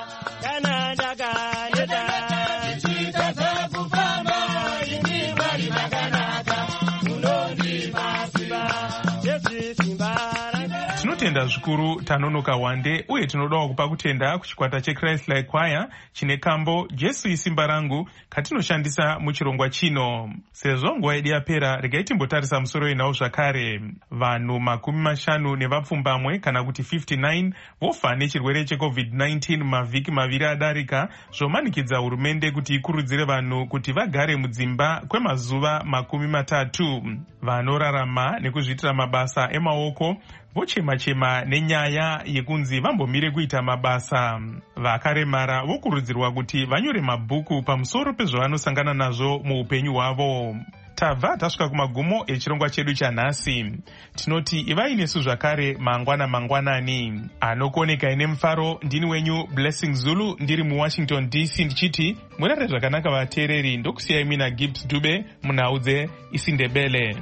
Tinotenda zvikuru Tanonoka Wande, uye tinodawo kupa kutenda kuchikwata cheChrist Like Choir chine kambo Jesu isimba rangu katinoshandisa muchirongwa chino. Sezvo nguva yedu yapera, regai timbotarisa musoro inawo zvakare. Vanhu makumi mashanu nevapfumbamwe kana kuti fifty-nine vofa nechirwere checovid nineteen mavhiki maviri adarika, zvomanikidza hurumende kuti ikurudzire vanhu kuti vagare mudzimba kwemazuva makumi matatu. Vanorarama nekuzviitira mabasa emaoko vochema-chema nenyaya yekunzi vambomire kuita mabasa. Vakaremara vokurudzirwa kuti vanyore mabhuku pamusoro pezvavanosangana nazvo muupenyu hwavo. tabva tasvika kumagumo echirongwa chedu chanhasi. Tinoti ivai nesu zvakare mangwana mangwanani. Anokuoneka ine mufaro ndini wenyu Blessing Zulu ndiri muWashington D C ndichiti murare zvakanaka vateereri, ndokusiyai mina Gibbs Dube munhau dzeIsindebele.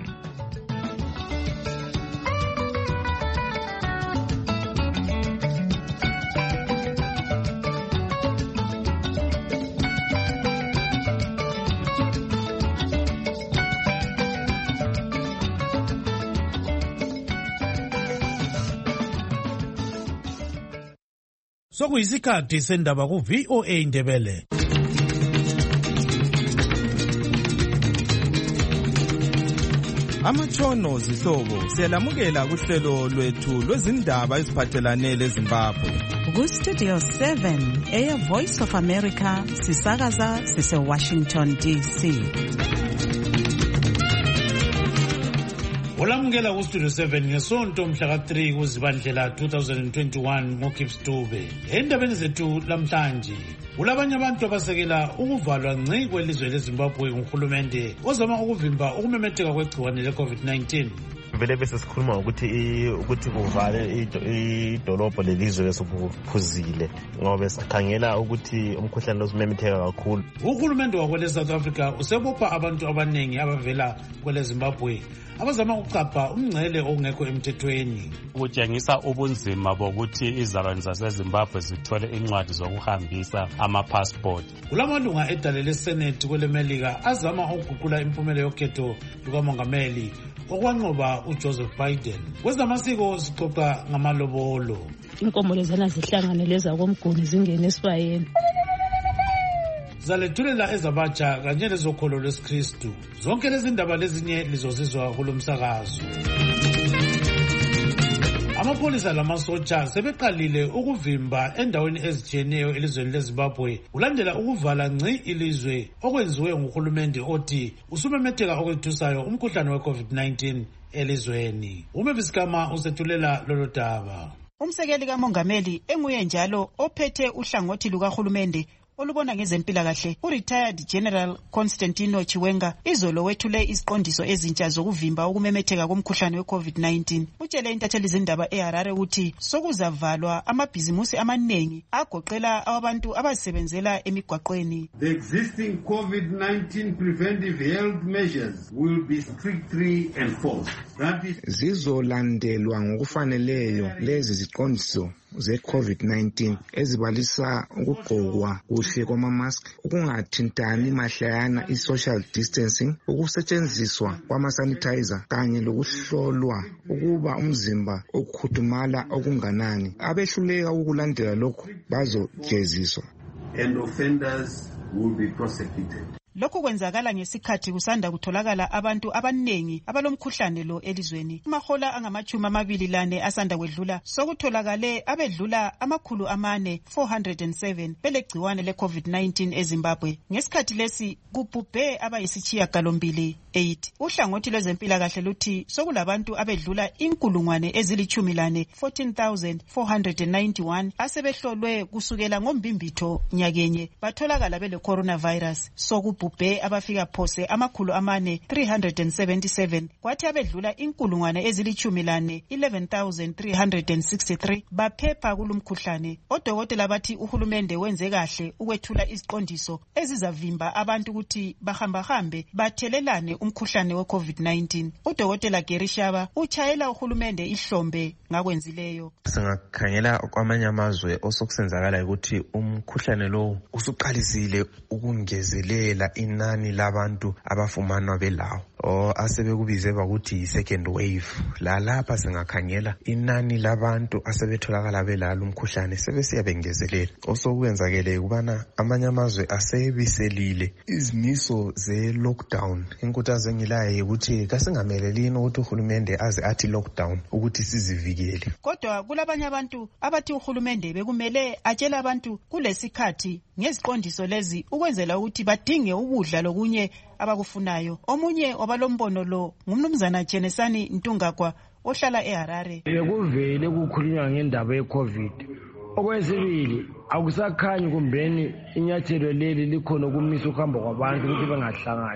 Sokuyisikhathi sendaba ku V O A Indebele. Amatshono zihlobo siyalamukela kuhlelo lwethu lwezindaba eziphathelane leZimbabwe. Ku Studio seven eya Voice of America sisakaza sise Washington D C. Olamukela ku Studio seven ngesonto mhla ka three kuZibandlela twenty twenty-one ngoGibbs Dube. Endabeni zethu lamhlanje ulabanye abantu abasekela ukuvalwa ngci kwelizwe leZimbabwe nguhulumende ozama ukuvimba ukumemetheka kwegciwane leCovid nineteen. Vele bese sikhuluma ukuthi ukuthi kuvale idolobho lelizwe lesikuphuzile ngoba sikhangela ukuthi umkhuhlane lozimemetheka kakhulu. Uhulumende wakwele South Africa usebopha abantu abanengi abavela kwele Zimbabwe abazama ukuqapha umngcele ongekho emthethweni. Kutshengisa ubunzima bokuthi izalwane zaseZimbabwe zithole incwadi zokuhambisa ama-passport. Kulamalunga edale leSenate kwelemelika azama ukuguqula impumela yokhetho lukamongameli okwanqoba uJoseph Biden. Kwezamasiko sixoxa ngamalobolo. Inkomo lezana zihlanganeleza komguni zingene esibayeni. Zalethulela ezabatsha kanye lezokholo lwesikristu. Zonke lezi ndaba lezinye lizozizwa kulomsakazo. Amapolisa lamasotsha sebeqalile ukuvimba endaweni ezitshiyeneyo elizweni leZimbabwe ulandela ukuvala ngci ilizwe okwenziwe nguhulumende othi usumemetheka okwethusayo umkhuhlane weCovid nineteen elizweni. Umevisikama usethulela lolo daba. Umsekeli kamongameli enguye njalo ophethe uhlangothi lukahulumende olubona ngezempilakahle uRetired General Constantino Chiwenga izolo wethule isiqondiso ezintsha zokuvimba ukumemetheka komkhuhlane weCovid nineteen. Utshele intatheli zindaba eHarare ukuthi sokuzavalwa amabhizimusi amanengi agoqela abantu abasebenzela emigwaqweni. The existing COVID nineteen preventive health measures will be strictly enforced. Zizolandelwa ngokufaneleyo lezi ziqondiso ze-COVID nineteen ezibalisa ukugqokwa kuhle kwama-mask, ukungathintani mahlayana i-social distancing, ukusetshenziswa kwama-sanitizer kanye lokuhlolwa ukuba umzimba ukhuthumala okunganani. Abehluleka ukulandela lokhu bazojeziswa. And offenders will be prosecuted. Lokhu kwenzakala ngesikhathi kusanda kutholakala abantu abanengi abalomkhuhlane lo elizweni. Amahola angamachumi amabili lane asanda kwedlula sokutholakale abedlula amakhulu amane four hundred seven belegciwane leCovid nineteen eZimbabwe. Ngesikhathi lesi kubhubhe abayisitshiyagalombili eight. Uhlangothi lwezempilakahle luthi sokulabantu abedlula inkulungwane ezilichumi lane fourteen thousand four hundred ninety-one asebehlolwe kusukela ngombimbitho nyakenye batholakala bele coronavirus. Sokubhubhe Be abafika phose amakhulu amane three hundred seventy-seven kwathi abedlula inkulungwane ezilichumi lane eleven thousand three hundred sixty-three baphepha kulumkhuhlane. Odokotela bathi uhulumende wenze kahle ukwethula iziqondiso ezizavimba abantu ukuthi bahamba hambe bathelelane umkhuhlane weCovid nineteen. Udokotela Gary Shaba uchayela uhulumende ihlombe ngakwenzileyo. Singakhangela kwamanye amazwe osokusenzakala ukuthi umkhuhlane lo usuqalisile ukungezelela inani labantu abafumanwa belawo o asebekubize bakuthi second wave. La lapha singakhangela inani labantu asebetholakala belalo umkhuhlane sebesiyabengezelela. Osokwenzakele kubana amanye amazwe asebiselile izimiso ze lockdown. Inkuthazo engilayo ukuthi kasingamelelini ukuthi uhulumende aze athi lockdown ukuthi sizivikele. Kodwa kulabanye abantu abathi uhulumende bekumele atshela abantu kulesikhathi ngeziqondiso lezi ukwenzela ukuthi badinge ukudla lokunye abakufunayo. Omunye wabalombono lo ngumnumzana Jenesani Ntungagwa ohlala eHarare. Bekuvele kukhulunywa ngendaba yeCovid. Okwesibili akusakhanyi kumbeni inyathelo leli likhona ukumisa ukuhamba kwabantu ukuthi bengahlangani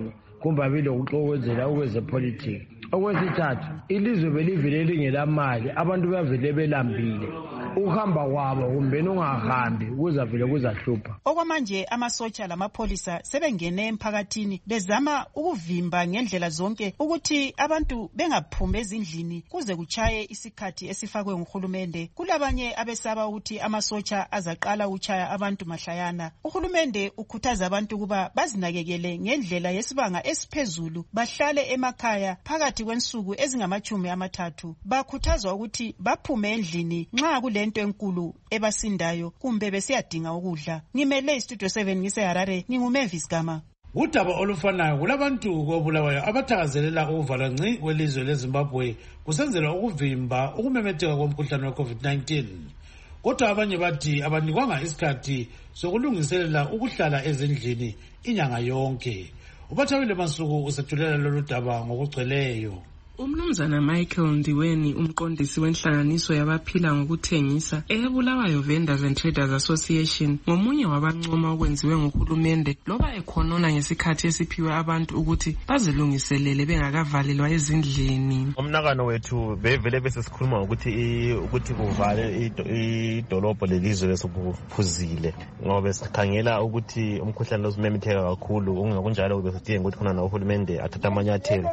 kumbe lokuxokozela okwezepolitiki. Okwesithathu, ilizwe belivele lingelamali, abantu bavele belambile. Ukuhamba kwabo kumbe ungahambi kuzavele kuzahlupha. Okwamanje amasotsha lamapholisa sebengene emphakathini bezama ukuvimba ngendlela zonke ukuthi abantu bengaphumi ezindlini kuze kuchaye isikhathi esifakwe nguhulumende. Kulabanye abesaba ukuthi amasotsha azaqala ukuchaya abantu mahlayana. Uhulumende ukhuthaza abantu kuba bazinakekele ngendlela yesibanga esiphezulu, bahlale emakhaya phakathi kwensuku ezingamachumi amathathu. Bakhuthazwa ukuthi baphume endlini nxa kule lento enkulu ebasindayo kumbe besiyadinga ukudla. Ngimele istudio seven ngiseHarare, nginguMavis Gama. Udaba olufanayo kulabantu koBulawayo abathakazelela ukuvalwa ngci kwelizwe leZimbabwe kusenzelwa ukuvimba ukumemetheka komkhuhlane we-COVID nineteen. Kodwa abanye bathi abanikwanga isikhathi sokulungiselela ukuhlala ezindlini inyanga yonke. Ubathabile Masuku usethulela lolu daba ngokugcweleyo. Umnumzana Michael Ndiweni, umqondisi wenhlanganiso yabaphila ngokuthengisa eBulawayo Vendors and Traders Association, ngomunye wabancoma okwenziwe nguhulumende loba ekhonona ngesikhathi esiphiwe abantu ukuthi bazilungiselele bengakavalelwa ezindlini. Umnakano wethu bevele besesikhuluma ukuthi ukuthi kuvale idolobho lelizwe lesokuphuzile ngoba sikhangela ukuthi umkhuhlane lozimemetheka kakhulu. Kungakunjalo kube sidinga ukuthi khona nohulumende athatha amanyathelo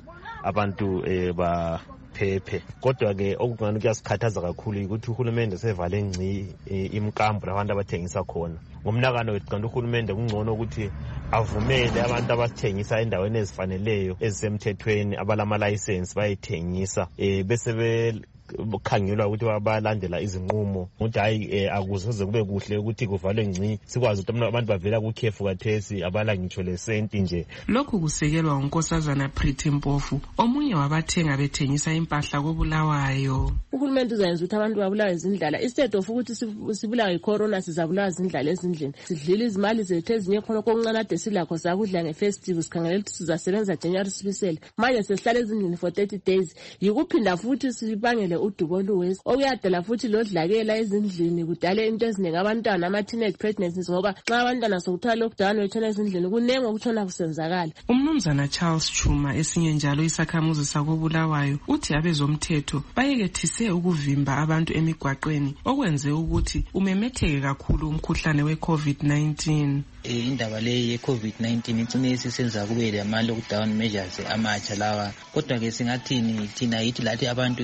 abantu eh ba phephe. Kodwa ke okungani kuyasikhathaza kakhulu ukuthi uhulumende sevale ngci imkambo labantu abathengisa khona. Ngomnakano wethu kanti uhulumende kungcono ukuthi avumele abantu abathengisa endaweni ezifaneleyo ezisemthethweni abalama license bayithengisa eh bese be kukhangelwa ukuthi balandela izinqumo ukuthi hayi akuze kube kuhle ukuthi kuvalwe ngci sikwazi ukuthi abantu bavela kukhefu kathesi abala ngitsho lesenti nje. Lokhu kusekelwa unkosazana Pretty Mpofu, omunye wabathenga bethengisa impahla koBulawayo. Uhulumende uzayenza ukuthi abantu babulawe izindlala instead of ukuthi sibulawe icorona sizabulawa izindlala ezindlini. Sidlile izimali zethu ezinye khona kokuncane ade silakho sakudla ngefestival sikhangelela ukuthi sizasebenza January sibisele. Manje sesihlala ezindlini for thirty days. Yikuphinda futhi sibangele udubo luwesi okuyadala futhi lodlakela ezindlini kudale into eziningi abantwana ama teenage pregnancies ngoba xa abantwana sokuthola lockdown wethona ezindlini kunenge ukutshona kusenzakala. Umnumzana Charles Chuma, esinye njalo isakhamuzi sakoBulawayo, uthi abezomthetho bayekethise ukuvimba abantu emigwaqweni okwenze ukuthi umemetheke kakhulu umkhuhlane we-COVID nineteen. Indaba le ye-COVID nineteen icine isisenza kube lama-lockdown measures amatsha lawa, kodwa ke singathini thina yithi lathi abantu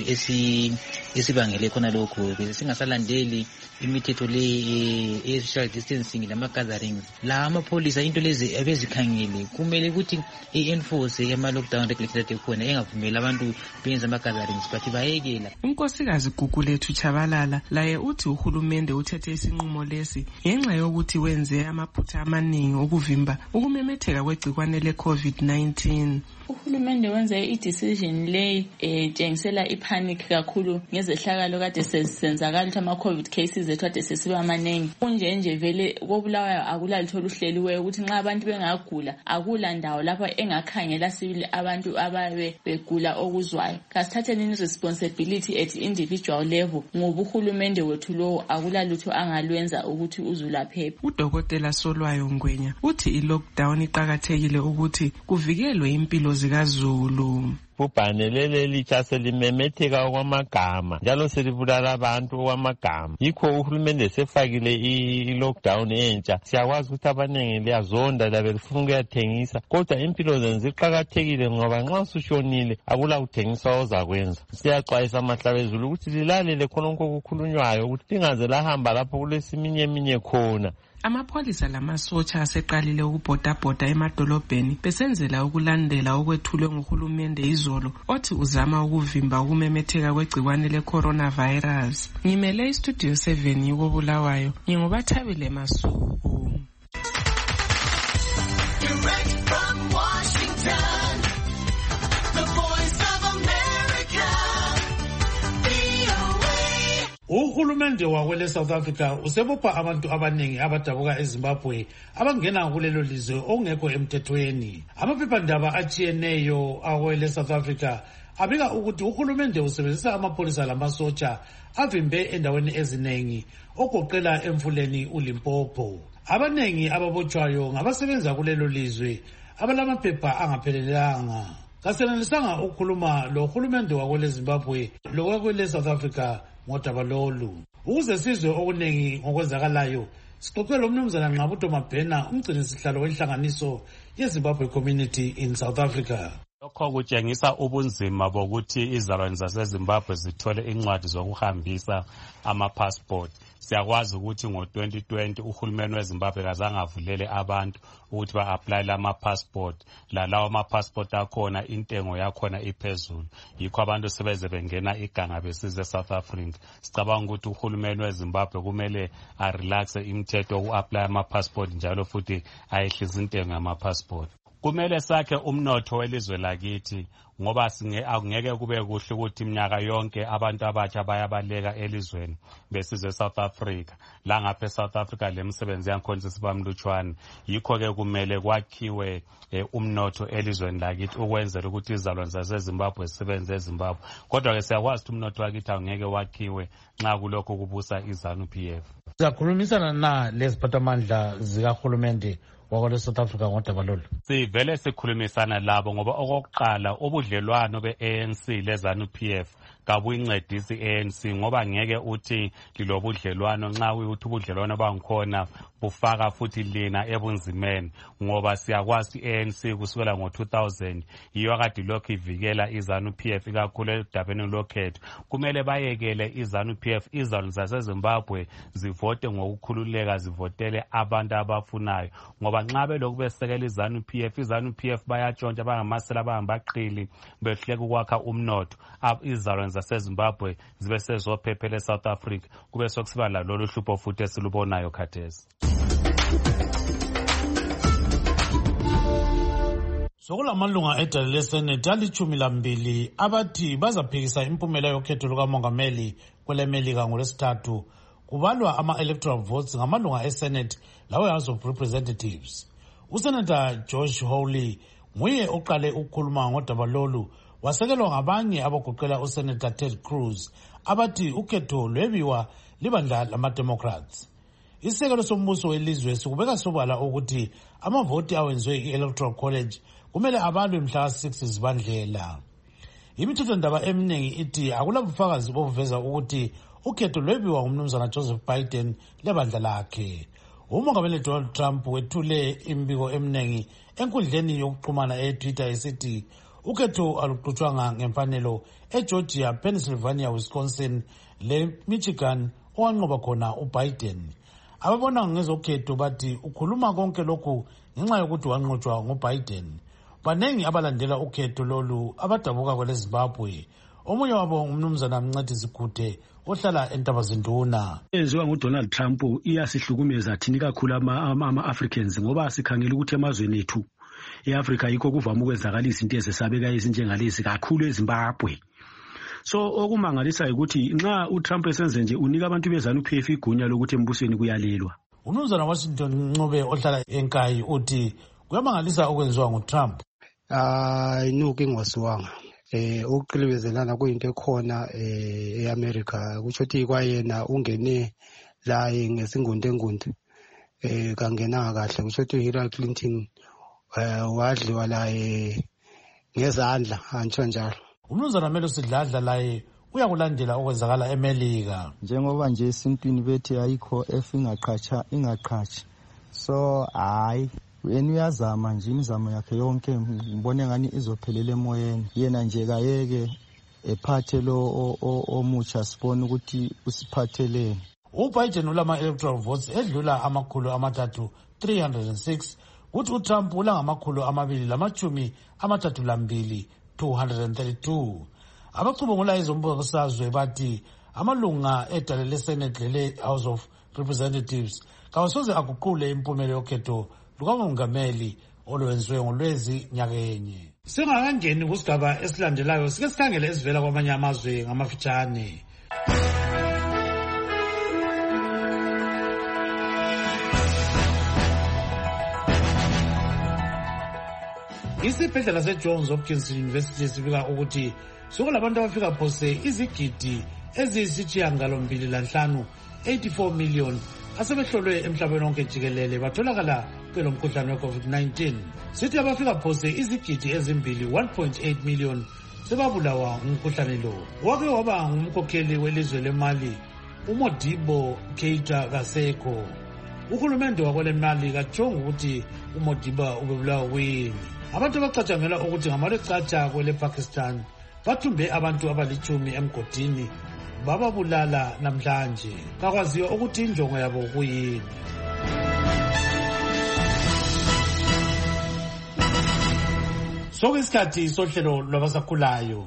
esibangele khona lokhu singasalandeli imithetho le e-social distancing lama-gatherings. La amapholisa into lezi abezikhangele kumele ukuthi i-enforce ama-lockdown regulations ekhona engavumeli abantu benza ama-gatherings but bayekela. Unkosikazi Gugulethu Chabalala laye uthi uhulumende uthethe isinqumo lesi ngenxa yokuthi wenze amaphutha amaningi okuvimba ukumemetheka kwegcikwane le-COVID nineteen. Uhulumende wenze i-decision le etshengisela ipanic kakhulu ngezehlakalo kade sezenzakala ukuthi ama-COVID cases ethu ade sesiba amaningi. Kunje nje vele koBulawayo akulalutho oluhleliweyo ukuthi nxa abantu bengagula akula ndawo lapho engakhangela sibili abantu ababe begula okuzwayo. Kasithatheni responsibility at individual level ngoba uhulumende wethu lo akulalutho angalwenza ukuthi uzulaphephe. Udokotela Solwayo Ngwenya uthi i-lockdown iqakathekile ukuthi kuvikelwe impilo zikaZulu. Ubhane leli litsha selimemetheka okwamagama njalo selibulala abantu okwamagama. Yikho uhulumende sefakile i-lockdown entsha. Siyakwazi ukuthi abaningi liyazonda labe lifuna ukuyathengisa, kodwa impilo zenu ziqakathekile ngoba nxa usushonile akula kuthengisa ozakwenza. Siyaxwayisa amahlabezulu ukuthi lilalele khononke okukhulunywayo ukuthi lingaze lahamba lapho kulesiminya eminye khona. Amapholisa lamasotsha aseqalile ukubhodabhoda emadolobheni besenzela ukulandela okwethulwe nguhulumende izolo othi uzama ukuvimba ukumemetheka kwegcikwane le-coronavirus. Ngimele istudio seven yokoBulawayo, ngingubathabile Masuku. Direct from Washington, the voice of America, V O A. Uhulumende wakwele South Africa usebopha abantu abaningi abadabuka eZimbabwe abangena kulelo lizwe ongekho emthethweni. Amaphephandaba atshiyeneyo akwele South Africa abika ukuthi uhulumende usebenzisa amapholisa lamasotsha avimbe endaweni ezinengi ogoqela emfuleni uLimpopo. Abanengi ababotshwayo ngabasebenza kulelo lizwe abalamaphepha angaphelelanga. Kasenelisanga ukukhuluma lo hulumende wakwele Zimbabwe lokwakwele South Africa ngodaba lolu. Ukuze sizwe okunengi ngokwenzakalayo, sixoxe lo mnumzana Nqabuto Mabhena, umgcini sihlalo wenhlanganiso yeZimbabwe Community in South Africa. Lokho kutshengisa ubunzima bokuthi izalwane zaseZimbabwe zithole incwadi zokuhambisa ama-passport. Siyakwazi ukuthi ngo twenty twenty uhulumeni weZimbabwe kazange avulele abantu ukuthi ba-apply ama-passport. La lawo ama-passport akhona intengo yakhona iphezulu. Yikho abantu sebeze bengena iganga besize South Africa. Sicabanga ukuthi uhulumeni weZimbabwe kumele a-relaxe imithetho yoku-apply ama-passport njalo futhi ayehlisa intengo yama-passport. Kumele sakhe umnotho welizwe lakithi ngoba singe akungeke kube kuhle ukuthi iminyaka yonke abantu abatsha bayabaleka elizweni besize South Africa. La ngapha eSouth Africa lemsebenzi yankhona sibamlutshwana. Yikho ke kumele kwakhiwe eh, umnotho elizweni lakithi ukwenzela ukuthi izalwane zaseZimbabwe zisebenze eZimbabwe. Kodwa ke siyakwazi ukuthi umnotho wakithi angeke wakhiwe nxa kulokho kubusa iZANU P F. Siyakhulumisana na leziphathamandla zikahulumende wakwele South Africa ngodaba lolu. Sivele sikhulumisana labo ngoba okokuqala ubudlelwano be-A N C leZANU P F kabuyincedisi i-A N C ngoba ngeke uthi lilobudlelwano nxa uyuthi ubudlelwano bangikhona bufaka futhi lina ebunzimeni ngoba siyakwazi i-A N C kusukela ngo two thousand yiyo kade lokhu ivikela iZANU P F ikakhulu edabeni lokhetho. Kumele bayekele iZANU P F izalwane zaseZimbabwe zivote ngokukhululeka, zivotele abantu abafunayo ngoba nxa belokhu besekela iZANU P F iZANU P F bayatshontsha bangamasela abangabaqili behleka ukwakha umnotho. Izalwane zaseZimbabwe zibe sezophephela eSouth Africa kube sokusiba lalolu hlupho futhi esilubonayo khathesi. Sokulamalunga edale leSenate alichumi lambili abathi bazaphikisa impumela yokhetho lukamongameli kwelemelika ngolwesithathu kubalwa ama-electoral votes ngamalunga eSenate lawe House of Representatives. USenator Josh Hawley nguye oqale ukukhuluma ngodaba lolu, wasekelwa ngabanye abagoqela uSenator Ted Cruz abathi ukhetho lwebiwa libandla lama-Democrats. Isekelo sombuso welizwe sikubeka sobala ukuthi amavoti awenziwe i-Electoral College kumele abalwe mhla six zibandlela. Imithethondaba eminingi ithi akulabufakazi boveza ukuthi ukhetho lwebiwa ngumnumzana Joseph Biden lebandla lakhe. Umongameli Donald Trump wethule imbiko eminingi enkundleni yokuxhumana e-Twitter esithi ukhetho aluqhutshwanga ngemfanelo eGeorgia, Pennsylvania, Wisconsin le-Michigan owanqoba khona uBiden. Ababona ngezokhetho bathi ukhuluma konke lokhu ngenxa yokuthi wanqotshwa nguBiden. Banengi abalandela ukhetho lolu abadabuka kwele Zimbabwe. Omunye wabo umnumzana Mncedi Zikuthe ohlala eNtabazinduna. Enziwa nguDonald Trump iyasihlukumeza thini kakhulu ama-Africans ngoba sikhangela ukuthi emazweni ethu eAfrica yikho kuvama ukwenzakalisa into ezesabeka ezinjengalezi kakhulu eZimbabwe. So okumangalisa ukuthi nxa uTrump esenze nje unika abantu beZANU P F igunya lokuthi embusweni kuyalelwa. Umnumzana Washington Ncube ohlala eNkayi uthi kuyamangalisa okwenziwa nguTrump. Ah inuki ngwasiwanga. Eh ukuqilibezelana kuyinto ekhona eh eAmerica kusho ukuthi kwayena ungene la ngesingunde ngunde eh kangena kahle kusho ukuthi Hillary Clinton eh wadliwa la ngezandla antsho njalo. Umnumzana Melo Sidladla laye uyakulandela okwenzakala eMelika. Njengoba nje esintwini bethi ayikho F ingaqhatsha ingaqhatsha. So hayi wena uyazama nje imizamo yakhe yonke ngibone ngani izophelela emoyeni. Yena nje kayeke ephathe lo omutsha sibone ukuthi usiphatheleni. uBiden ulama electoral votes edlula amakhulu amathathu three hundred six kuthi uTrump ulangamakhulu amabili lamachumi amathathu lambili two hundred thirty-two. Abacubungula izombusazwe bathi amalunga edale leSenate lele House of Representatives kawasoze aguqule impumela yokhetho lukamongameli olwenziwe ngolwezi nyakenye. Singakangeni kusigaba esilandelayo sike sikhangele esivela kwamanye amazwe ngamafitshane. Isibhedlela seJohns Hopkins University sibika ukuthi sokulabantu abafika phose izigidi eziyisithiyangalombili lanhlanu eighty-four million asebehlolwe emhlabeni wonke jikelele batholakala belomkhuhlane we-covid nineteen. Sithi abafika phose izigidi ezimbili one point eight million sebabulawa ngumkhuhlane lo. Wake waba ngumkhokheli welizwe lemali uModibo Keita kasekho. Uhulumende wakwele mali katshonga ukuthi uModiba ubebulawa kuyini. Abantu abacatshangela ukuthi ngamalecatsha kwele Pakistan bathumbe abantu abalitshumi emgodini bababulala namhlanje. Kakwaziwa ukuthi injongo yabo kuyini. Sokuyisikhathi sohlelo lwabasakhulayo.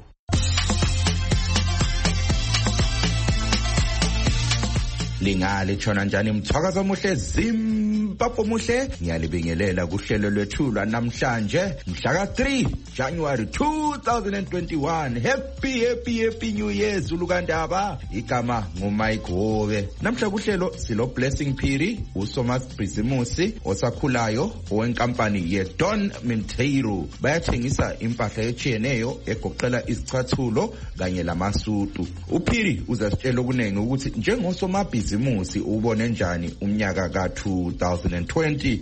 Lingale tshona njani mthwakazo omuhle Zimbabwe muhle ngiyalibingelela kuhlelo lwethu namhlanje mhla ka three January two thousand twenty-one. Happy happy happy new year Zulu Kandaba. Igama nguMike Hove. Namhla kuhlelo silo Blessing Phiri uSomas Bhizimusi osakhulayo owenkampani ye Don Monteiro. Bayathengisa impahla etshiyeneyo egoqela izicathulo kanye lamasudu. uPhiri uzasitshela okunenge ukuthi njengosomabhizimusi Zimusi ubone njani umnyaka ka two thousand twenty.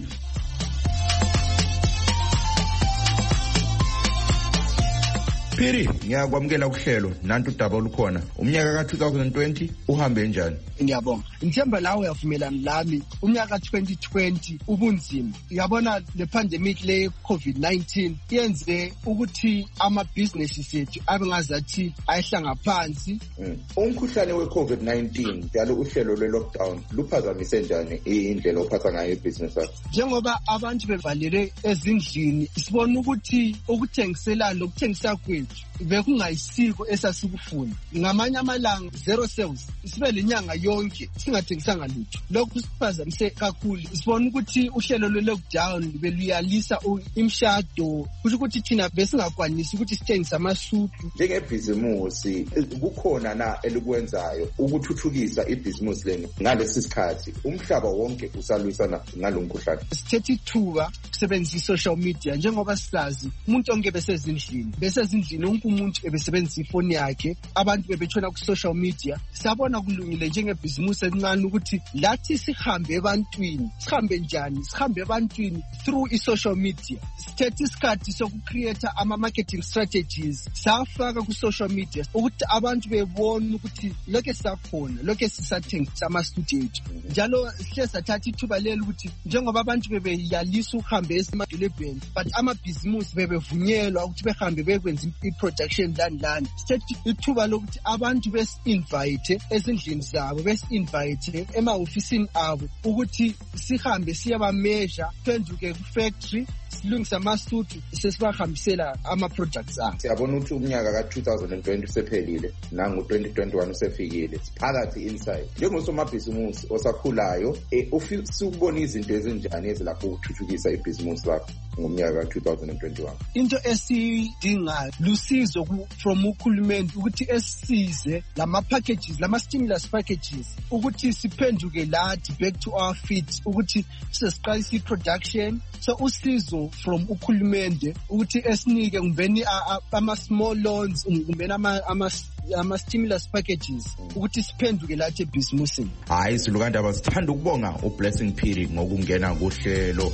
Phiri ngiyakwamukela kuhlelo nantu udaba olukhona umnyaka ka two thousand twenty uhambe njani? Ngiyabonga. Ngithemba lawe uyavumelana lami umnyaka twenty twenty ubunzima. Uyabona le pandemic le COVID nineteen yenze ukuthi ama businesses ethu abe ngazathi ayihlanga phansi. Umkhuhlane we COVID nineteen njalo uhlelo lwe lockdown luphazamise njani indlela ophatha ngayo ibusiness yakho? Njengoba abantu bevalele ezindlini sibona ukuthi ukuthengisela lokuthengisa kwethu bekungayisiko esasikufuna. Ngamanye amalanga zero sales sibe lenyanga yonke singathengisanga lutho. Lokhu siphazamise kakhulu. Sibona ukuthi uhlelo lwe lockdown beluyalisa imshado kusho ukuthi thina besingakwanisi ukuthi sithengise amasudu. Njengebhizimusi kukhona na elikwenzayo ukuthuthukisa ibhizimusi leni ngalesi sikhathi umhlaba wonke usalwisana ngalomkhuhlane? Sithethe ithuba kusebenzisa social media njengoba sisazi umuntu onke besezindlini besezindlini wonke umuntu ebesebenzisa ifoni yakhe abantu bebetshona ku social media. Sabona kulungile njengebhizimusi encane ukuthi lathi sihambe ebantwini sihambe njani sihambe ebantwini through i-social media. Sithethe isikhathi sokucreate ama marketing strategies safaka ku social media ukuthi abantu bebone ukuthi lokho sisakhona lokho sisathengisa ama-studio ethu. Njalo sihle sathatha ithuba lelo ukuthi njengoba abantu bebeyalisa ukuhambe esemadolobheni but amabhizimusi bebevunyelwa ukuthi behambe bekwenza i-production lani lani. Sithethe ithuba lokuthi abantu besi-invite ezindlini zabo besi-invite ema-ofisini abo ukuthi sihambe siyaba-measure phenduke ku-factory silungisa amasudu sesibahambisela ama-products abo. Siyabona ukuthi umnyaka ka two thousand twenty usephelile nangu twenty twenty-one usefikile siphakathi inside. Njengosomabhizimusi osakhulayo ufisa ukubona izinto ezinjani ezilapho ukuthuthukisa ibhizimusi lakho ngomnyaka ka two thousand twenty-one? Into esidingayo lusizo from uhulumeni ukuthi esisize lama packages lama stimulus packages ukuthi siphenduke lathi back to our feet ukuthi sesiqalise i-production. So usizo from uhulumende ukuthi esinike ngumbeni ama small loans ngumbeni ama ama ama stimulus packages ukuthi siphenduke lathi ebhizimusini. Hayi Zulu Kandaba sithanda ukubonga uBlessing Phiri ngokungena kuhlelo.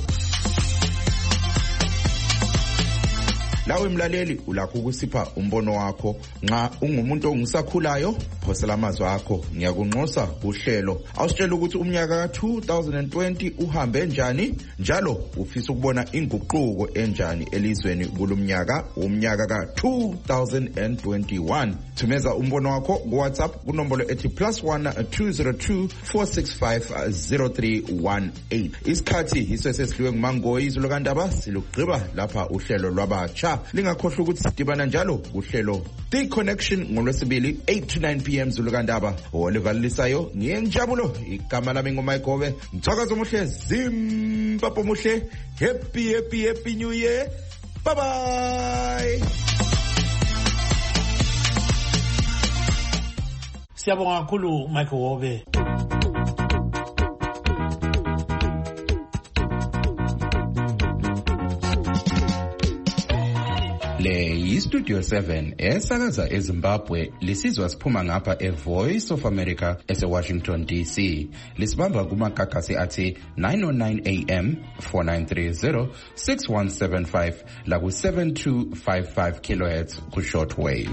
Lawe mlaleli ulakho ukusipha umbono wakho nxa ungumuntu ongisakhulayo phosela amazwi akho ngiyakunxosa kuhlelo awusitshela ukuthi umnyaka ka two thousand twenty uhambe njani njalo ufisa ukubona inguquko enjani elizweni kulomnyaka umnyaka ka two thousand twenty-one. Thumeza umbono wakho ku WhatsApp kunombolo ethi plus one two zero two four six five zero three one eight. Isikhathi yiso sesihliwe nguMangoyi Zulu Kandaba silugqiba lapha uhlelo lwabatsha. Lingakhohlwa ukuthi sidibana njalo kuhlelo The Connection ngolwesibili eight to nine p m Zulu Kandaba. Olivalisayo ngiyenjabulo igama lami nguMike Hove. Mthakazo omuhle Zimbabwe muhle. Happy happy happy new year. Bye bye. Siyabonga kakhulu Mike Hove. Le yi-Studio seven esakaza eZimbabwe lisizwa siphuma ngapha e-Voice of America ese-Washington D C. Lisibamba kumakakasi athi nine oh nine A M, four nine three zero, six one seven five la ku seven two five five kilohertz ku shortwave.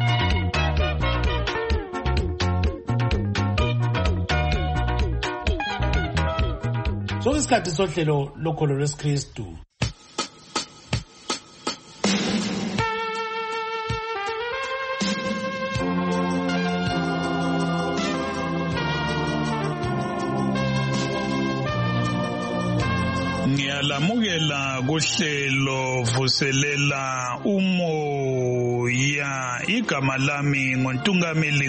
Sokusikhathi sohlelo lokholo lwesikristu. Ngiyalamukela kuhlelo vuselela umoya, igama lami ngoNtungameli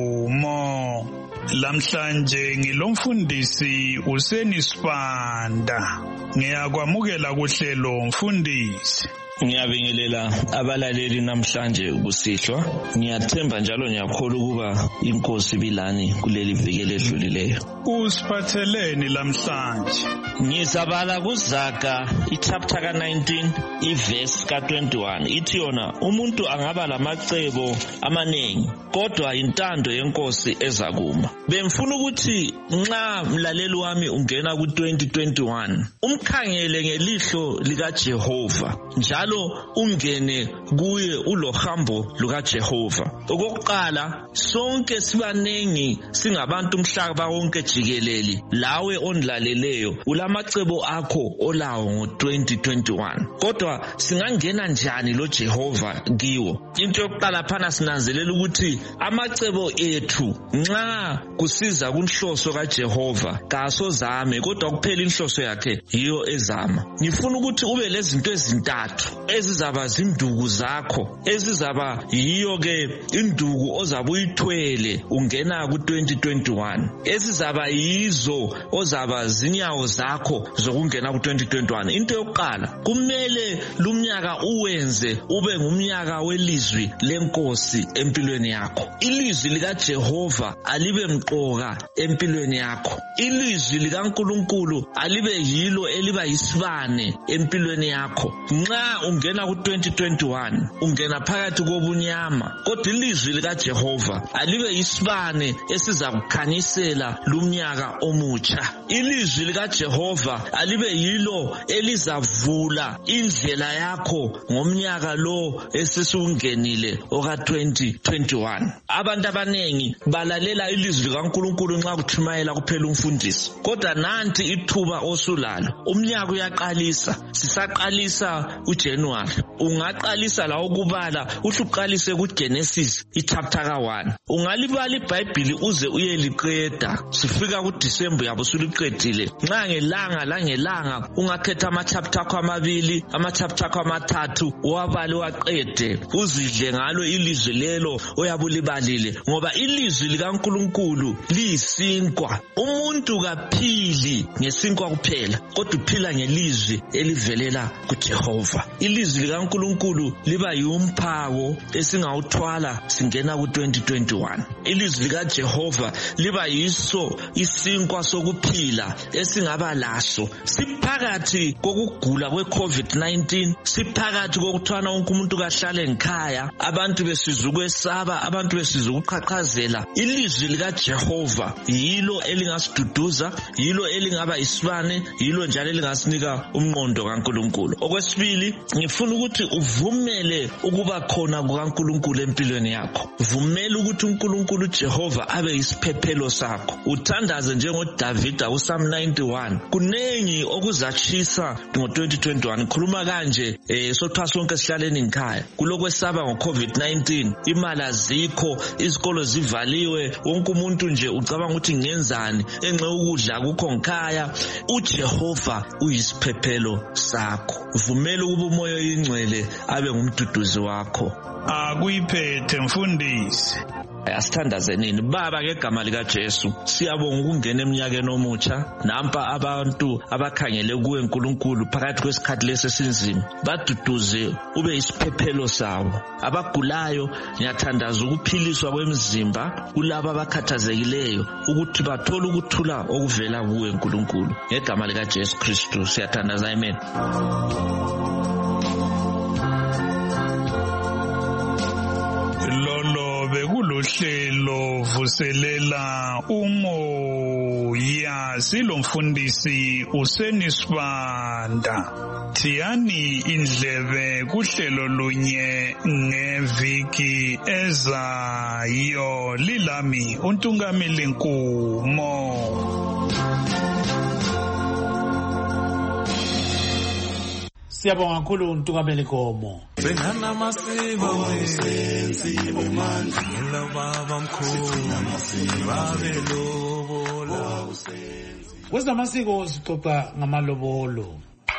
Nkomo. Lamhlanje ngilomfundisi Useni Sibanda. Ngiyakwamukela kuhlelo mfundisi. Ngiyabingelela abalaleli namhlanje kusihlwa. Ngiyathemba njalo ngiyakholwa ukuba inkosi bilani kuleli viki ledlulileyo. Usiphatheleni lamhlanje? Ngizabala kuZaga ichapter ka nineteen iverse ka twenty-one ithi yona umuntu angaba lamacebo amanengi kodwa intando yenkosi ezakuma. Bemfuna ukuthi nxa mlaleli wami ungena ku twenty twenty-one umkhangele ngelihlo lika Jehova njalo ungene kuye ulohambo luka Jehova. Okokuqala sonke sibanengi singabantu umhlaba wonke jikelele lawe onlaleleyo ulamacebo akho olawo ngo twenty twenty-one kodwa singangena njani lo Jehova kiwo? Into yokuqala phana sinanzelela ukuthi amacebo ethu nxa kusiza kunhloso ka Jehova kasozame kodwa kuphela inhloso yakhe yiyo ezama. Ngifuna ukuthi ube lezinto ezintathu ezizaba zinduku zakho ezizaba yiyo ke induku ozabe uyithwele ungena ku twenty twenty-one ezizaba yizo ozaba zinyawo zakho zokungena ku twenty twenty-one. Into yokuqala kumele lumnyaka uwenze ube ngumnyaka welizwi lenkosi empilweni yakho. Ilizwi lika Jehova alibe mqoka empilweni yakho. Ilizwi lika Nkulunkulu alibe yilo eliba yisibane empilweni yakho. Nxa ungena ku twenty twenty-one ungena phakathi kobunyama kodwa ilizwi lika Jehova alibe yisibane esiza kukhanyisela lumnyaka omutsha. Ilizwi lika Jehova alibe yilo elizavula indlela yakho ngomnyaka lo esisungenile oka twenty twenty-one. Abantu abanengi balalela ilizwi lika Nkulunkulu nxa kuthumayela kuphela umfundisi kodwa nanti ithuba osulalo. Umnyaka uyaqalisa, sisaqalisa uJanuary. Ungaqalisa la ukubala uhluqalise kuGenesis ichapter ka one. Ungalibala iBhayibheli uze uyeliqeda sifika kuDecember yabo suliqedile. Nxa ngelanga la ngelanga ungakhetha ama chapter akho amabili ama chapter akho amathathu wabale waqede uzidle ngalo ilizwi lelo oyabulibalile ngoba ilizwi lika Nkulunkulu liyisinkwa. Umuntu kaphili ngesinkwa kuphela kodwa uphila ngelizwi elivelela kuJehova. Ilizwi lika Nkulunkulu liba yumphako esingawuthwala singena ku twenty twenty-one. Ilizwi lika Jehova liba yiso isinkwa sokuphila esingaba laso siphakathi kokugula kwe COVID nineteen, siphakathi kokuthwana wonke umuntu kahlale ngikhaya, abantu besizwe ukwesaba, abantu besizwe ukuqhaqhazela. Ilizwi lika Jehova yilo elingasiduduza, yilo elingaba isibane, yilo njalo elingasinika umqondo kaNkulunkulu. Okwesibili ngifuna ukuthi uvumele ukuba khona kukaNkulunkulu empilweni yakho. Vumela ukuthi uNkulunkulu Jehova abe isiphephelo sakho. Uthandaze njengoDavid uPsalm ninety-one. Kunengi okuzachisa ngo twenty twenty-one. Khuluma kanje eh sotha sonke sihlaleni ngikhaya. Kulokwesaba ngo COVID nineteen, imali azikho, izikolo zivaliwe, wonke umuntu nje ucabanga ukuthi ngenzani, enxe ukudla akukho ngikhaya. uJehova uyisiphephelo sakho. Vumela ukuba umoya oyingcwele abe ngumduduzi wakho. Akuyiphethe mfundisi. Asithandazeni baba ngegama lika Jesu siyabonga ukungena eminyakeni omutsha nampa abantu abakhangele kuwe uNkulunkulu phakathi kwesikhathi lesesinzima baduduze ube isiphephelo sawo. Abagulayo ngiyathandaza ukuphiliswa kwemizimba kulabo abakhathazekileyo ukuthi bathole ukuthula okuvela kuwe uNkulunkulu ngegama lika Jesu Kristu siyathandaza. Amen. siyavuselela umoya silomfundisi usenisibanda. Thiyani indlebe kuhlelo lunye ngeviki ezayo. Lilami uNtungamili Nkumo. Siyabonga kakhulu uNtungameli Nkomo. Sengana masiko wesenzi wemandla ngelo baba mkhulu babelobola. Kwezamasiko sixoxa ngamalobolo.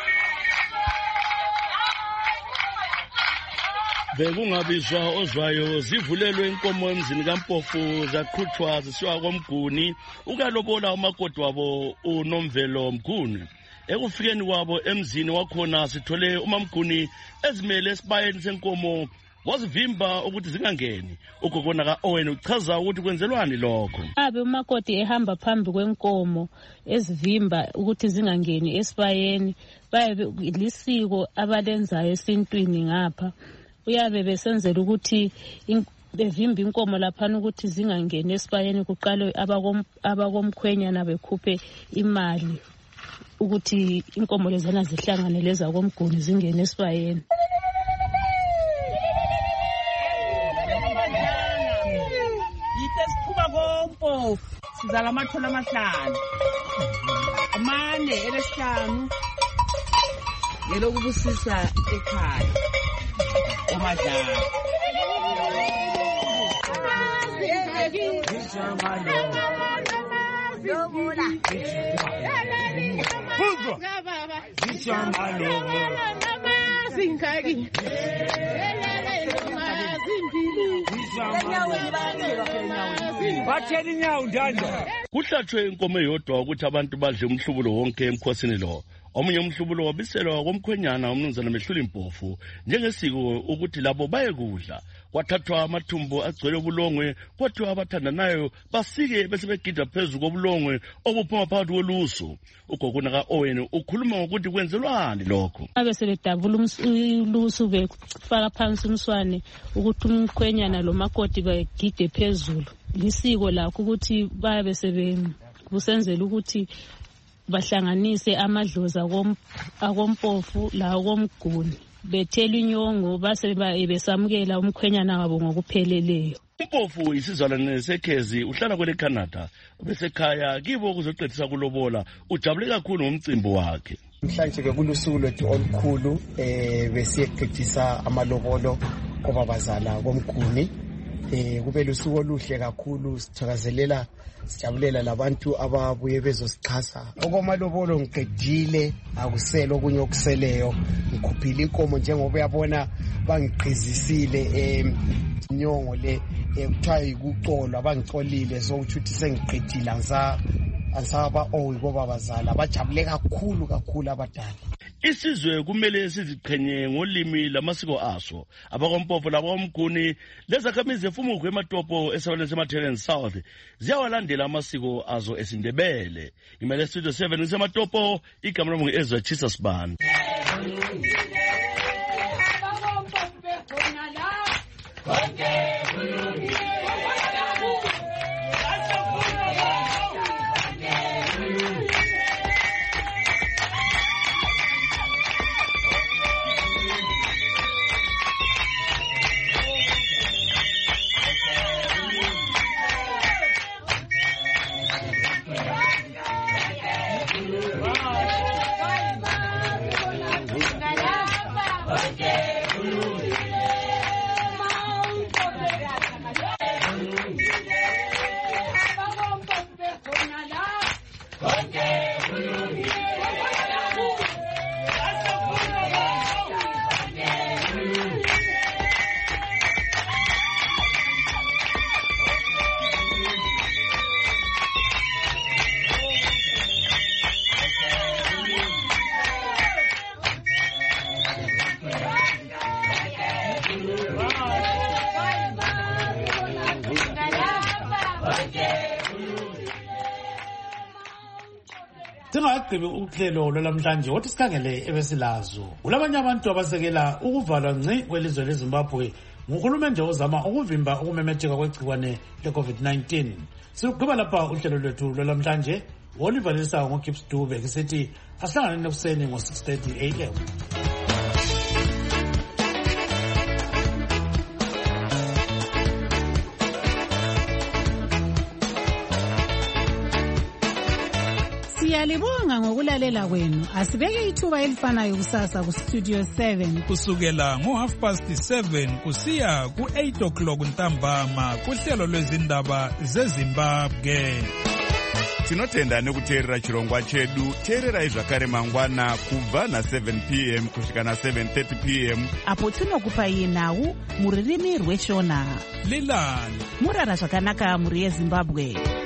Bekungabizwa ozwayo zivulelwe inkomo emzini kaMpofu zaqhutshwa zisiwa koMguni ukalobola umakoti wabo uNomvelo Mguni. Ekufikeni kwabo emzini wakhona sithole uMamguni ezimele esibayeni senkomo wazivimba ukuthi zingangeni. Ukugona ka Owen uchaza ukuthi kwenzelwani lokho. Abe umakoti ehamba phambi kwenkomo ezivimba ukuthi zingangeni esibayeni baye lisiko abalenzayo esintwini ngapha. Uyabe besenzela ukuthi bevimba inkomo laphana ukuthi zingangeni esibayeni kuqale abakomkhwenyana bekhuphe imali ukuthi inkomo lezana zihlangane leza koMguni zingene esibayeni. Yithe siphuma koMpofu sizala amathola amahlanu amane elesihlanu ngelokubusisa ekhaya umadlala. Kuhlatshwe inkomo eyodwa ukuthi abantu badle umhlubulo wonke emkhosini lo. Omunye umhlubulo wabiselwa komkhwenyana umnumzana Mehluli Mpofu njengesiko ukuthi labo baye kudla. Kwathathwa amathumbu agcwele ubulongwe kwathiwa abathandanayo basike bese begida phezulu kobulongwe obuphuma phakathi kolusu. Ugogona ka Owen ukhuluma ngokuthi kwenzelwani lokho. Abe sebedabula ulusu befaka phansi umswane ukuthi umkhwenyana lo makoti bagide phezulu. Lisiko lakho ukuthi babe sebe kusenzela ukuthi bahlanganise amadlozi akoMpofu la akoMguni. Bethela inyongo base besamukela umkhwenyana wabo ngokupheleleyo. uMpofu isizalwane seKhezi uhlala kwele Canada besekhaya kibo kuzoqedisa kulobola ujabule kakhulu ngomcimbi wakhe. Mhlanje ke kulusuku lwethu olukhulu eh besiyeqedisa amalobolo kubabazala koMguni. Eh kube lusuku oluhle kakhulu sithakazelela sijabulela labantu ababuye bezosichasa. Okomalobolo ngiqedile akusela okunye okuseleyo ngikhuphile inkomo njengoba uyabona bangiqhizisile eh inyongo le ekuthiwa ikuxolo abangicolile sokuthi sengiqedile ngisa asaba oyiboba bazala bajabule kakhulu kakhulu abadala. Isizwe kumele siziqhenye ngolimi lamasiko aso. AbakoMpofu labakoMguni lezakhamizi efumukwe ematopo esabelwe seMathelen South ziyawalandela amasiko azo esindebele. Imele studio seven ngisematopo igama lami ngu-Ezra Chisasban. Singaqhibi uhlelo lwamhlanje wathi sikhangele ebesilazo. Kulabanye abantu abasekela ukuvalwa ngci kwelizwe leZimbabwe nguhulumende ozama ukuvimba ukumemetheka kwegciwane le-covid nineteen. Sigqiba lapha uhlelo lwethu lwalamhlanje. Olivalisa ngoGibbs Dube kisithi asihlangane nekuseni ngo-six thirty a m. Siyalibonga ngokulalela kwenu. Asibeke ithuba elifanayo kusasa ku Studio seven kusukela ngo half past seven kusiya ku eight o'clock ntambama kuhlelo lwezindaba zeZimbabwe. Tinotenda nekuteerera chirongwa chedu. Teererai zvakare mangwana kubva na seven p m kusvika na seven thirty p m apo tinokupai nhau muririmi rweshona. Lilani murara zvakanaka muri yeZimbabwe.